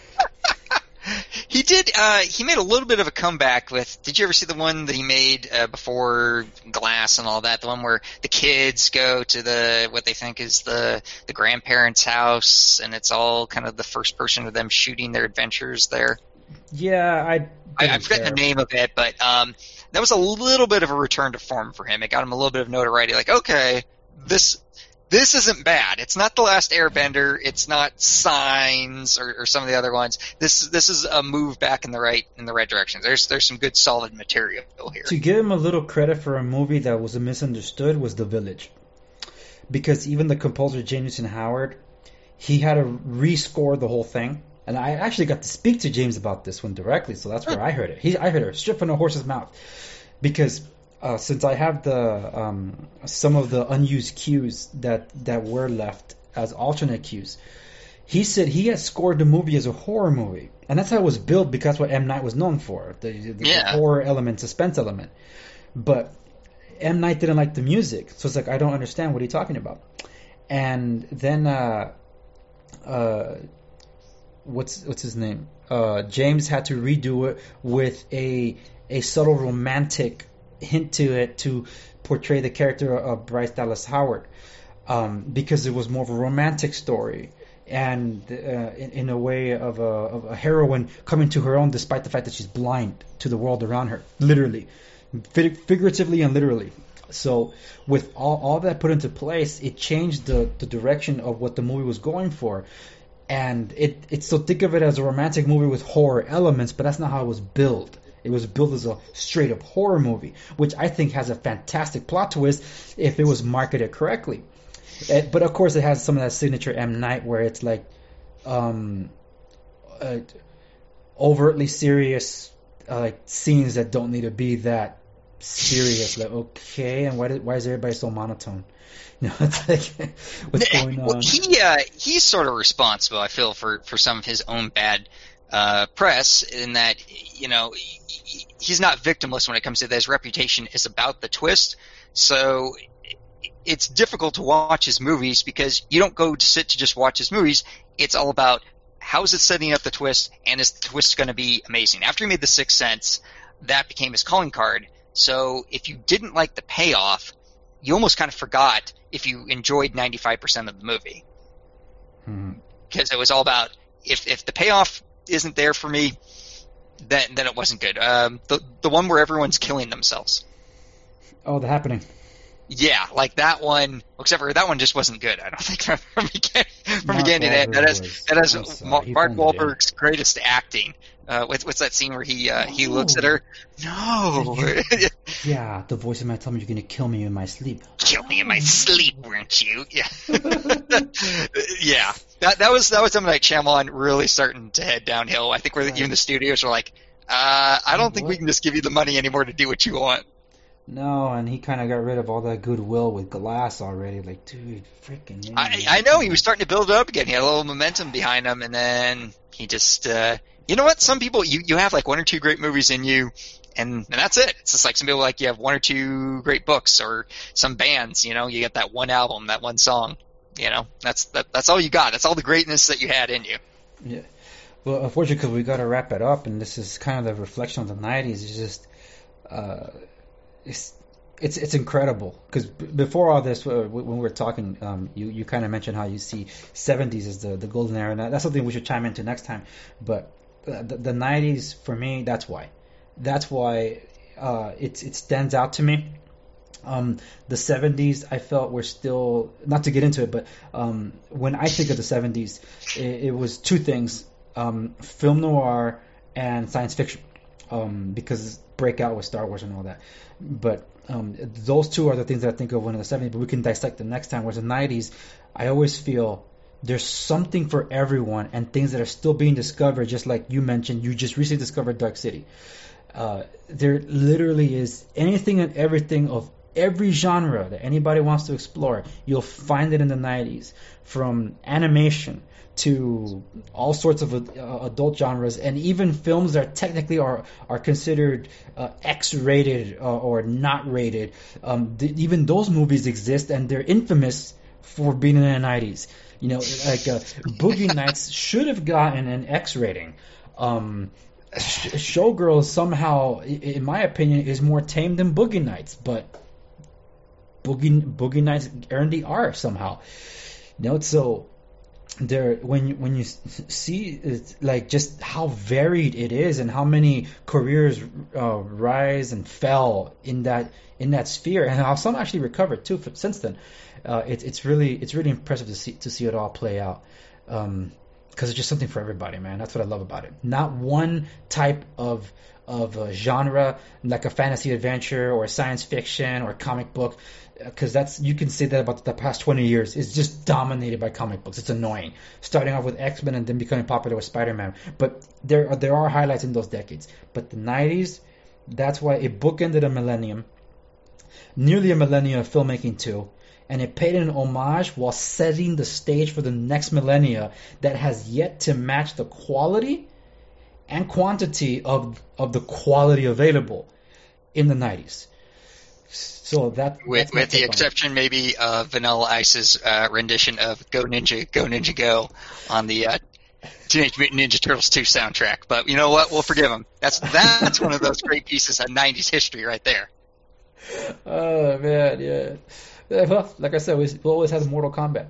He did. He made a little bit of a comeback with. Did you ever see the one that he made before Glass and all that? The one where the kids go to what they think is the grandparents' house, and it's all kind of the first person of them shooting their adventures there. Yeah, I forget the name of it, but that was a little bit of a return to form for him. It got him a little bit of notoriety. Like, okay, this isn't bad. It's not The Last Airbender. It's not Signs or some of the other ones. This is a move back in the right direction. There's some good solid material here. To give him a little credit for a movie that was misunderstood was The Village, because even the composer Jameson Howard, he had to rescore the whole thing. And I actually got to speak to James about this one directly, so that's where I heard it. I heard it straight from the horse's mouth, because. Since I have some of the unused cues that were left as alternate cues, he said he had scored the movie as a horror movie, and that's how it was built because that's what M. Night was known for, the horror element, suspense element. But M. Night didn't like the music, so it's like, I don't understand what he's talking about. And then what's his name? James had to redo it with a subtle romantic hint to it to portray the character of Bryce Dallas Howard, because it was more of a romantic story and in a way of a heroine coming to her own despite the fact that she's blind to the world around her, literally, figuratively and literally. So with all that put into place, it changed the direction of what the movie was going for. And it's so think of it as a romantic movie with horror elements, but that's not how it was built. It was built as a straight-up horror movie, which I think has a fantastic plot twist if it was marketed correctly. But of course, it has some of that signature M. Night where it's like overtly serious, like scenes that don't need to be that serious. Like, okay, and why is everybody so monotone? It's like, what's going on? Well, he's sort of responsible, I feel, for some of his own bad press, in that, he's not victimless when it comes to that. His reputation is about the twist, so it's difficult to watch his movies because you don't go to sit to just watch his movies. It's all about how is it setting up the twist, and is the twist going to be amazing? After he made The Sixth Sense, that became his calling card. So if you didn't like the payoff, you almost kind of forgot if you enjoyed 95% of the movie. Because it was all about, if the payoff isn't there for me, then it wasn't good. The one where everyone's killing themselves. Oh, The Happening. Yeah, like that one, except for that one just wasn't good. I don't think from beginning to end. That has Mark Wahlberg's greatest acting. What's that scene where he looks at her? No. Yeah, the voice in my tummy, you're going to kill me in my sleep. Kill me in my sleep, weren't you? Yeah. Yeah. That was M. Night Shyamalan really starting to head downhill. I think even the studios were like, I don't think we can just give you the money anymore to do what you want. No, and he kind of got rid of all that goodwill with Glass already. Like, dude, freaking. I know, he was starting to build it up again. He had a little momentum behind him, and then he just. You know what? Some people, you have like one or two great movies in you, and that's it. It's just like some people, like, you have one or two great books, or some bands. You get that one album, that one song. That's all you got. That's all the greatness that you had in you. Yeah. Well, unfortunately, because we got to wrap it up, and this is kind of the reflection of the '90s. It's just. It's incredible, because before all this, when we were talking, you kind of mentioned how you see '70s as the golden era, and that's something we should chime into next time. But the '90s, for me, that's why it stands out to me. The '70s, I felt, were still, not to get into it, but when I think of the '70s, it was two things: film noir and science fiction, because breakout with Star Wars and all that. But those two are the things that I think of when in the '70s, but we can dissect them next time. Whereas the '90s, I always feel there's something for everyone, and things that are still being discovered, just like you mentioned, you just recently discovered Dark City. There literally is anything and everything of every genre that anybody wants to explore. You'll find it in the '90s, from animation to all sorts of adult genres, and even films that technically are considered X-rated or not rated. Even those movies exist, and they're infamous for being in the '90s. Boogie Nights should have gotten an X rating. Showgirls somehow, in my opinion, is more tame than Boogie Nights, but Boogie Nights earned the R somehow. So. There, when you see like just how varied it is, and how many careers rise and fell in that sphere, and how some actually recovered too since then, it's really impressive to see it all play out, because it's just something for everybody, man. That's what I love about it. Not one type of genre, like a fantasy adventure or science fiction or comic book, because you can say that about the past 20 years. It's just dominated by comic books. It's annoying, starting off with X-Men and then becoming popular with Spider-Man. But there are highlights in those decades. But the '90s, that's why it bookended a millennium, nearly a millennium of filmmaking too, and it paid an homage while setting the stage for the next millennia that has yet to match the quality and quantity of the quality available in the '90s. So with the exception maybe of Vanilla Ice's rendition of Go Ninja Go on the Teenage Mutant Ninja Turtles 2 soundtrack. But you know what? We'll forgive him. That's one of those great pieces of '90s history right there. Oh man, yeah. Well, like I said, we'll always have Mortal Kombat.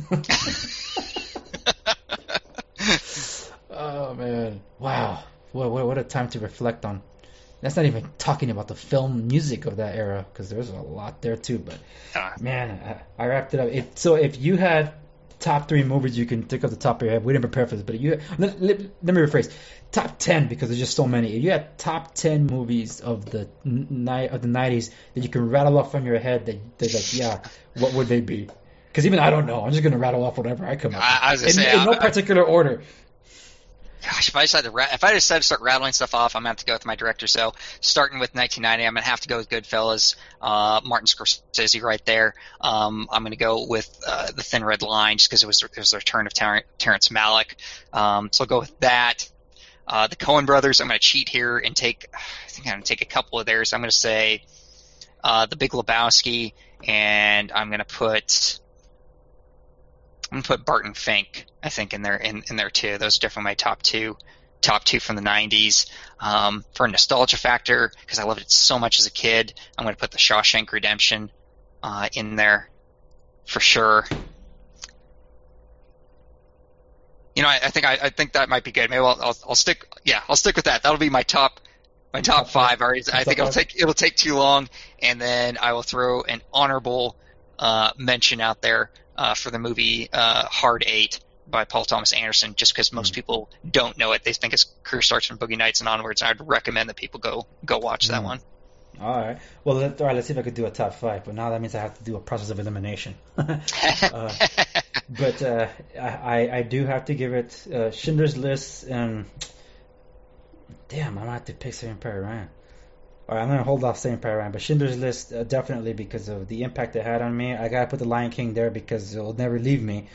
Oh man, wow! What a time to reflect on. That's not even talking about the film music of that era, because there's a lot there too. But man, I wrapped it up. So if you had top 3 movies you can think of the top of your head, we didn't prepare for this, but let me rephrase. Top 10, because there's just so many. If you had top 10 movies of the '90s that you can rattle off from your head, that like, yeah, what would they be? Because even I don't know. I'm just gonna rattle off whatever I come up with. I was gonna say, in no particular order. Gosh, if I decide to start rattling stuff off, I'm gonna have to go with my director. So, starting with 1990, I'm gonna have to go with Goodfellas. Martin Scorsese right there. I'm gonna go with The Thin Red Line just because it was the return of Terrence Malick. So I'll go with that. The Coen Brothers. I'm gonna cheat here and take. I think I'm gonna take a couple of theirs. I'm gonna say The Big Lebowski, and I'm gonna put Barton Fink, I think, in there too. Those are definitely my top two from the 90s. For a nostalgia factor, because I loved it so much as a kid, I'm going to put The Shawshank Redemption in there for sure. You know, I think that might be good. Maybe I'll stick with that. That'll be my top five. I think it'll take too long, and then I will throw an honorable mention out there for the movie Hard Eight by Paul Thomas Anderson, just because most people don't know it. They think his career starts from Boogie Nights and onwards. I'd recommend that people go watch that one. All right. Well, let's see if I could do a top five. But now that means I have to do a process of elimination. But I do have to give it Schindler's List and damn, I'm gonna have to pick Saving Private Ryan. All right, I'm gonna hold off Saving Private Ryan, but Schindler's List definitely because of the impact it had on me. I gotta put The Lion King there because it'll never leave me.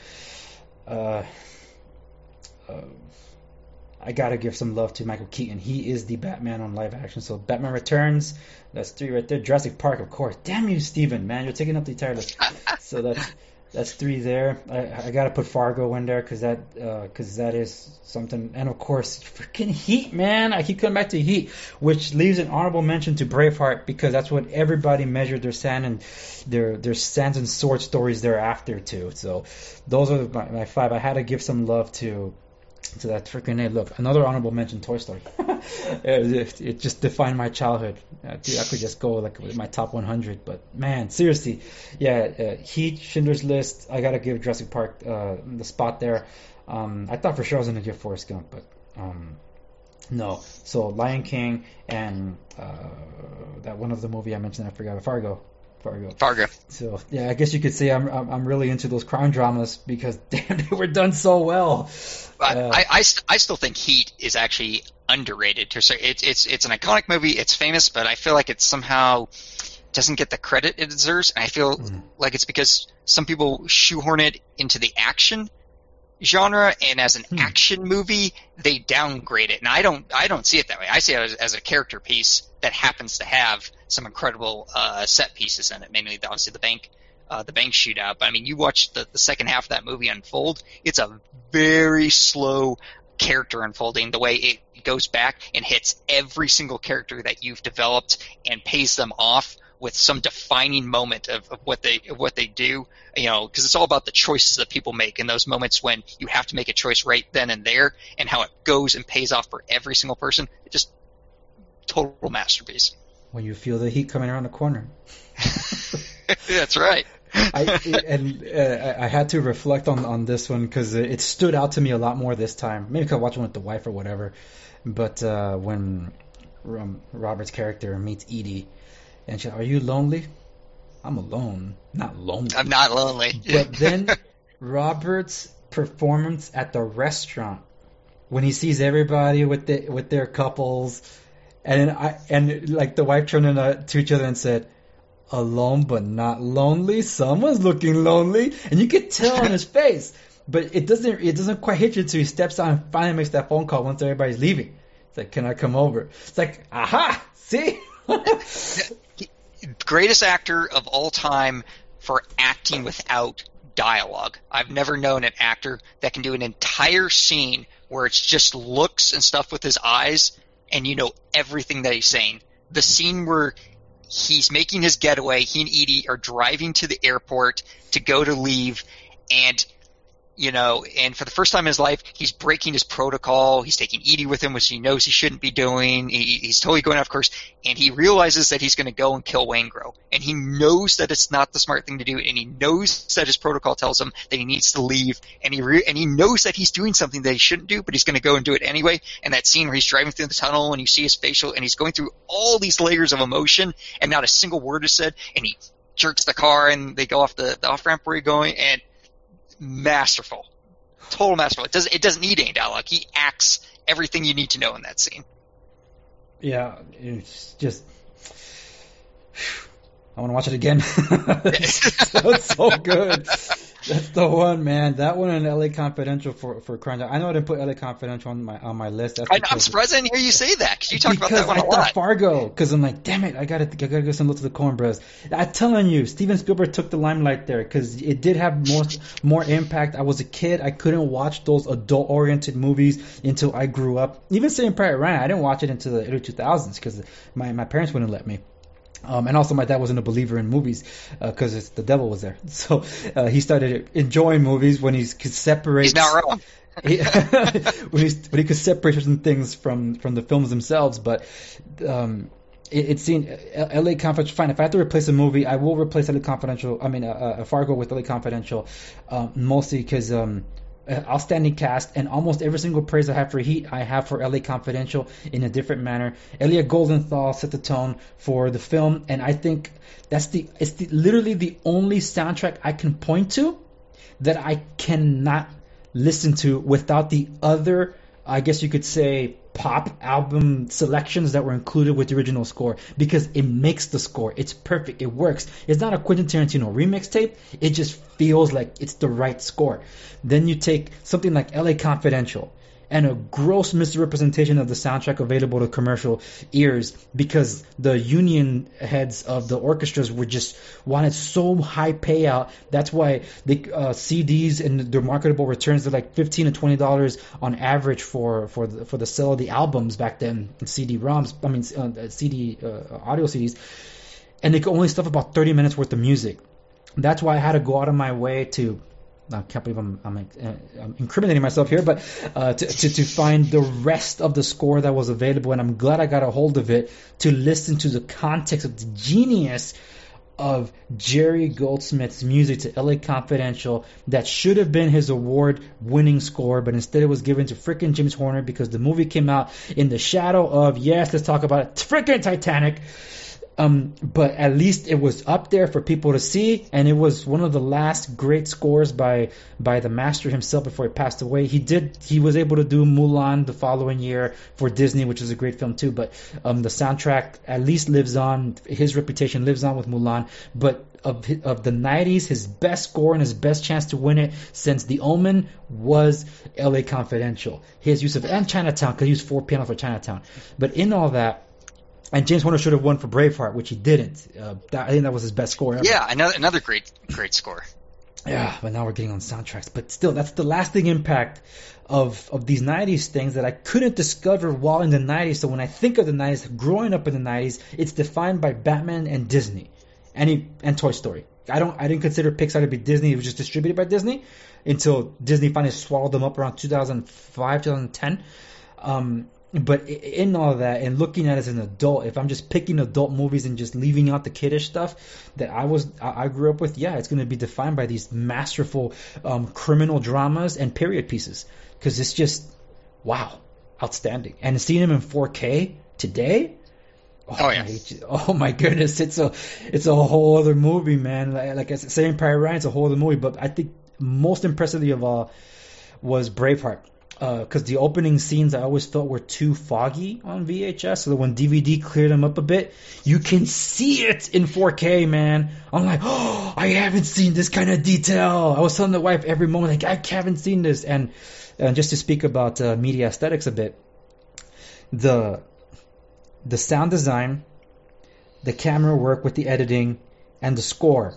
I gotta give some love to Michael Keaton. He is the Batman on live action. So Batman Returns, that's 3 right there. Jurassic Park, of course. Damn you, Steven, man, you're taking up the entire list. So that's 3 there. I gotta put Fargo in there because that is something. And of course, freaking Heat, man. I keep coming back to Heat, which leaves an honorable mention to Braveheart because that's what everybody measured their sand and their sands and sword stories thereafter to. So those are my 5. I had to give some love to that freaking A. Look, another honorable mention, Toy Story. it just defined my childhood. I could just go like with my top 100, but man, seriously, yeah, Heat, Schindler's List. I gotta give Jurassic Park the spot there. I thought for sure I was gonna give Forrest Gump, but no. So Lion King and that one of the movie I mentioned, I forgot, Fargo. So yeah, I guess you could say I'm really into those crime dramas because damn, they were done so well. I still think Heat is actually underrated. It's an iconic movie. It's famous, but I feel like it somehow doesn't get the credit it deserves. And I feel like it's because some people shoehorn it into the action genre, and as an action movie, they downgrade it. And I don't see it that way. I see it as a character piece that happens to have some incredible set pieces in it. Mainly, obviously, the bank shootout. But I mean, you watch the second half of that movie unfold. It's a very slow character unfolding. The way it goes back and hits every single character that you've developed and pays them off with some defining moment of what they do, you know, because it's all about the choices that people make in those moments when you have to make a choice right then and there, and how it goes and pays off for every single person. It just total masterpiece. When you feel the heat coming around the corner. That's right. I had to reflect on this one because it stood out to me a lot more this time. Maybe because I watched it with the wife or whatever. But when Robert's character meets Edie, and she's, "Are you lonely?" "I'm alone, not lonely." I'm not lonely. But then Robert's performance at the restaurant when he sees everybody with their couples, and like the wife turned to each other and said, "Alone but not lonely. Someone's looking lonely," and you could tell on his face. But it doesn't quite hit you until he steps out and finally makes that phone call once everybody's leaving. It's like, "Can I come over?" It's like, aha, see. Greatest actor of all time for acting without dialogue. I've never known an actor that can do an entire scene where it's just looks and stuff with his eyes, and you know everything that he's saying. The scene where he's making his getaway, he and Edie are driving to the airport to go to leave, and you know, and for the first time in his life, he's breaking his protocol. He's taking Edie with him, which he knows he shouldn't be doing. He's totally going off course, and he realizes that he's going to go and kill Waingro. And he knows that it's not the smart thing to do, and he knows that his protocol tells him that he needs to leave, and he knows that he's doing something that he shouldn't do, but he's going to go and do it anyway. And that scene where he's driving through the tunnel, and you see his facial, and he's going through all these layers of emotion, and not a single word is said, and he jerks the car, and they go off the off-ramp where you're going, and masterful. Total masterful. It doesn't need any dialogue. He acts everything you need to know in that scene. Yeah, it's just. I want to watch it again. It's so good. That's the one, man. That one and LA Confidential for crying out. I know I didn't put LA Confidential on my list. I'm surprised I didn't hear you say that because you talked about that one a lot. Fargo, because I'm like, damn it, I gotta go some look to the Coen Bros. I'm telling you, Steven Spielberg took the limelight there because it did have more impact. I was a kid, I couldn't watch those adult-oriented movies until I grew up. Even Saving Private Ryan, I didn't watch it until the early 2000s because my parents wouldn't let me. And also my dad wasn't a believer in movies because the devil was there. So he started enjoying movies when he could separate. He's not wrong. when he could separate certain things from the films themselves. But it seemed L.A. Confidential. Fine, if I have to replace a movie, I will replace L.A. Confidential. I mean, Fargo with L.A. Confidential, mostly because. Outstanding cast, and almost every single praise I have for Heat, I have for LA Confidential in a different manner. Elliot Goldenthal set the tone for the film, and I think it's literally the only soundtrack I can point to that I cannot listen to without the other, I guess you could say, pop album selections that were included with the original score, because it makes the score. It's perfect. It works. It's not a Quentin Tarantino remix tape. It just feels like it's the right score. Then you take something like LA Confidential and a gross misrepresentation of the soundtrack available to commercial ears because the union heads of the orchestras were just wanted so high payout. That's why the CDs and their marketable returns are like $15 to $20 on average for the sale of the albums back then. CD-ROMs, CD audio CDs, and they could only stuff about 30 minutes worth of music. That's why I had to go out of my way to. I can't believe I'm incriminating myself here, but to find the rest of the score that was available, and I'm glad I got a hold of it to listen to the context of the genius of Jerry Goldsmith's music to LA Confidential that should have been his award-winning score, but instead it was given to frickin' James Horner because the movie came out in the shadow of, yes, let's talk about it, frickin' Titanic. But at least it was up there for people to see, and it was one of the last great scores by the master himself before he passed away. He was able to do Mulan the following year for Disney, which is a great film too, but the soundtrack at least lives on. His reputation lives on with Mulan, but of the 90s, his best score and his best chance to win it since The Omen was LA Confidential. His use of, and Chinatown, because he used 4 pianos for Chinatown. But in all that, and James Horner should have won for Braveheart, which he didn't. I think that was his best score ever. Yeah, another great score. Yeah, but now we're getting on soundtracks. But still, that's the lasting impact of these 90s things that I couldn't discover while in the 90s. So when I think of the 90s, growing up in the 90s, it's defined by Batman and Disney and Toy Story. I didn't consider Pixar to be Disney. It was just distributed by Disney until Disney finally swallowed them up around 2005, 2010. But in all that, and looking at it as an adult, if I'm just picking adult movies and just leaving out the kiddish stuff that I grew up with, yeah, it's going to be defined by these masterful criminal dramas and period pieces, because it's just, wow, outstanding. And seeing them in 4K today, oh my goodness, it's a whole other movie, man. Like I said, Saving Private Ryan, it's a whole other movie. But I think most impressively of all was Braveheart. Because the opening scenes I always felt were too foggy on VHS, so that when DVD cleared them up a bit, you can see it in 4K, man. I'm like, oh, I haven't seen this kind of detail. I was telling the wife every moment, like, I haven't seen this. And just to speak about media aesthetics a bit, the sound design, the camera work with the editing, and the score,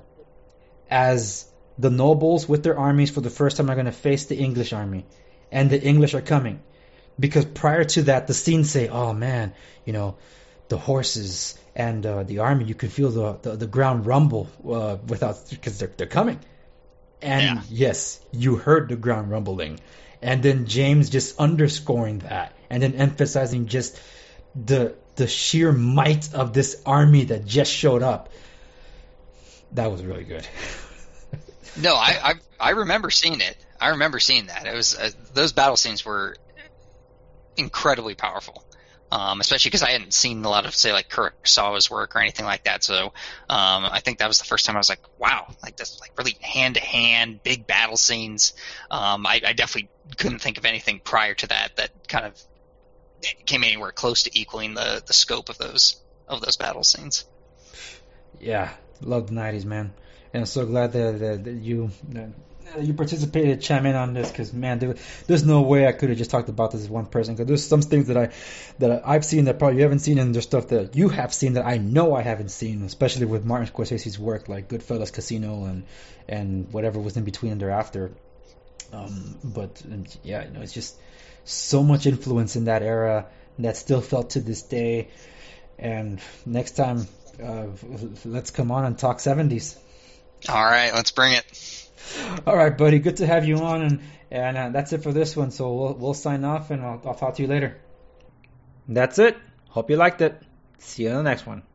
as the nobles with their armies for the first time are going to face the English army. And the English are coming. Because prior to that, the scenes say, oh man, the horses and the army, you can feel the ground rumble because they're coming. And yes, you heard the ground rumbling. And then James just underscoring that. And then emphasizing just the sheer might of this army that just showed up. That was really good. No, I remember seeing it. I remember seeing that. It was those battle scenes were incredibly powerful, especially because I hadn't seen a lot of, say, like Kurosawa's work or anything like that. So I think that was the first time I was like, wow, like this, like really hand to hand, big battle scenes. I definitely couldn't think of anything prior to that kind of came anywhere close to equaling the scope of those battle scenes. Yeah, love the 90s, man. And I'm so glad that you participated, chime in on this, because man, there's no way I could have just talked about this as one person. Because there's some things that I've seen that probably you haven't seen, and there's stuff that you have seen that I know I haven't seen, especially with Martin Scorsese's work, like Goodfellas, Casino, and whatever was in between and thereafter. But yeah, it's just so much influence in that era that still felt to this day. And next time, let's come on and talk 70s. All right, let's bring it. All right, buddy. Good to have you on, and that's it for this one. So we'll sign off, and I'll talk to you later. That's it. Hope you liked it. See you in the next one.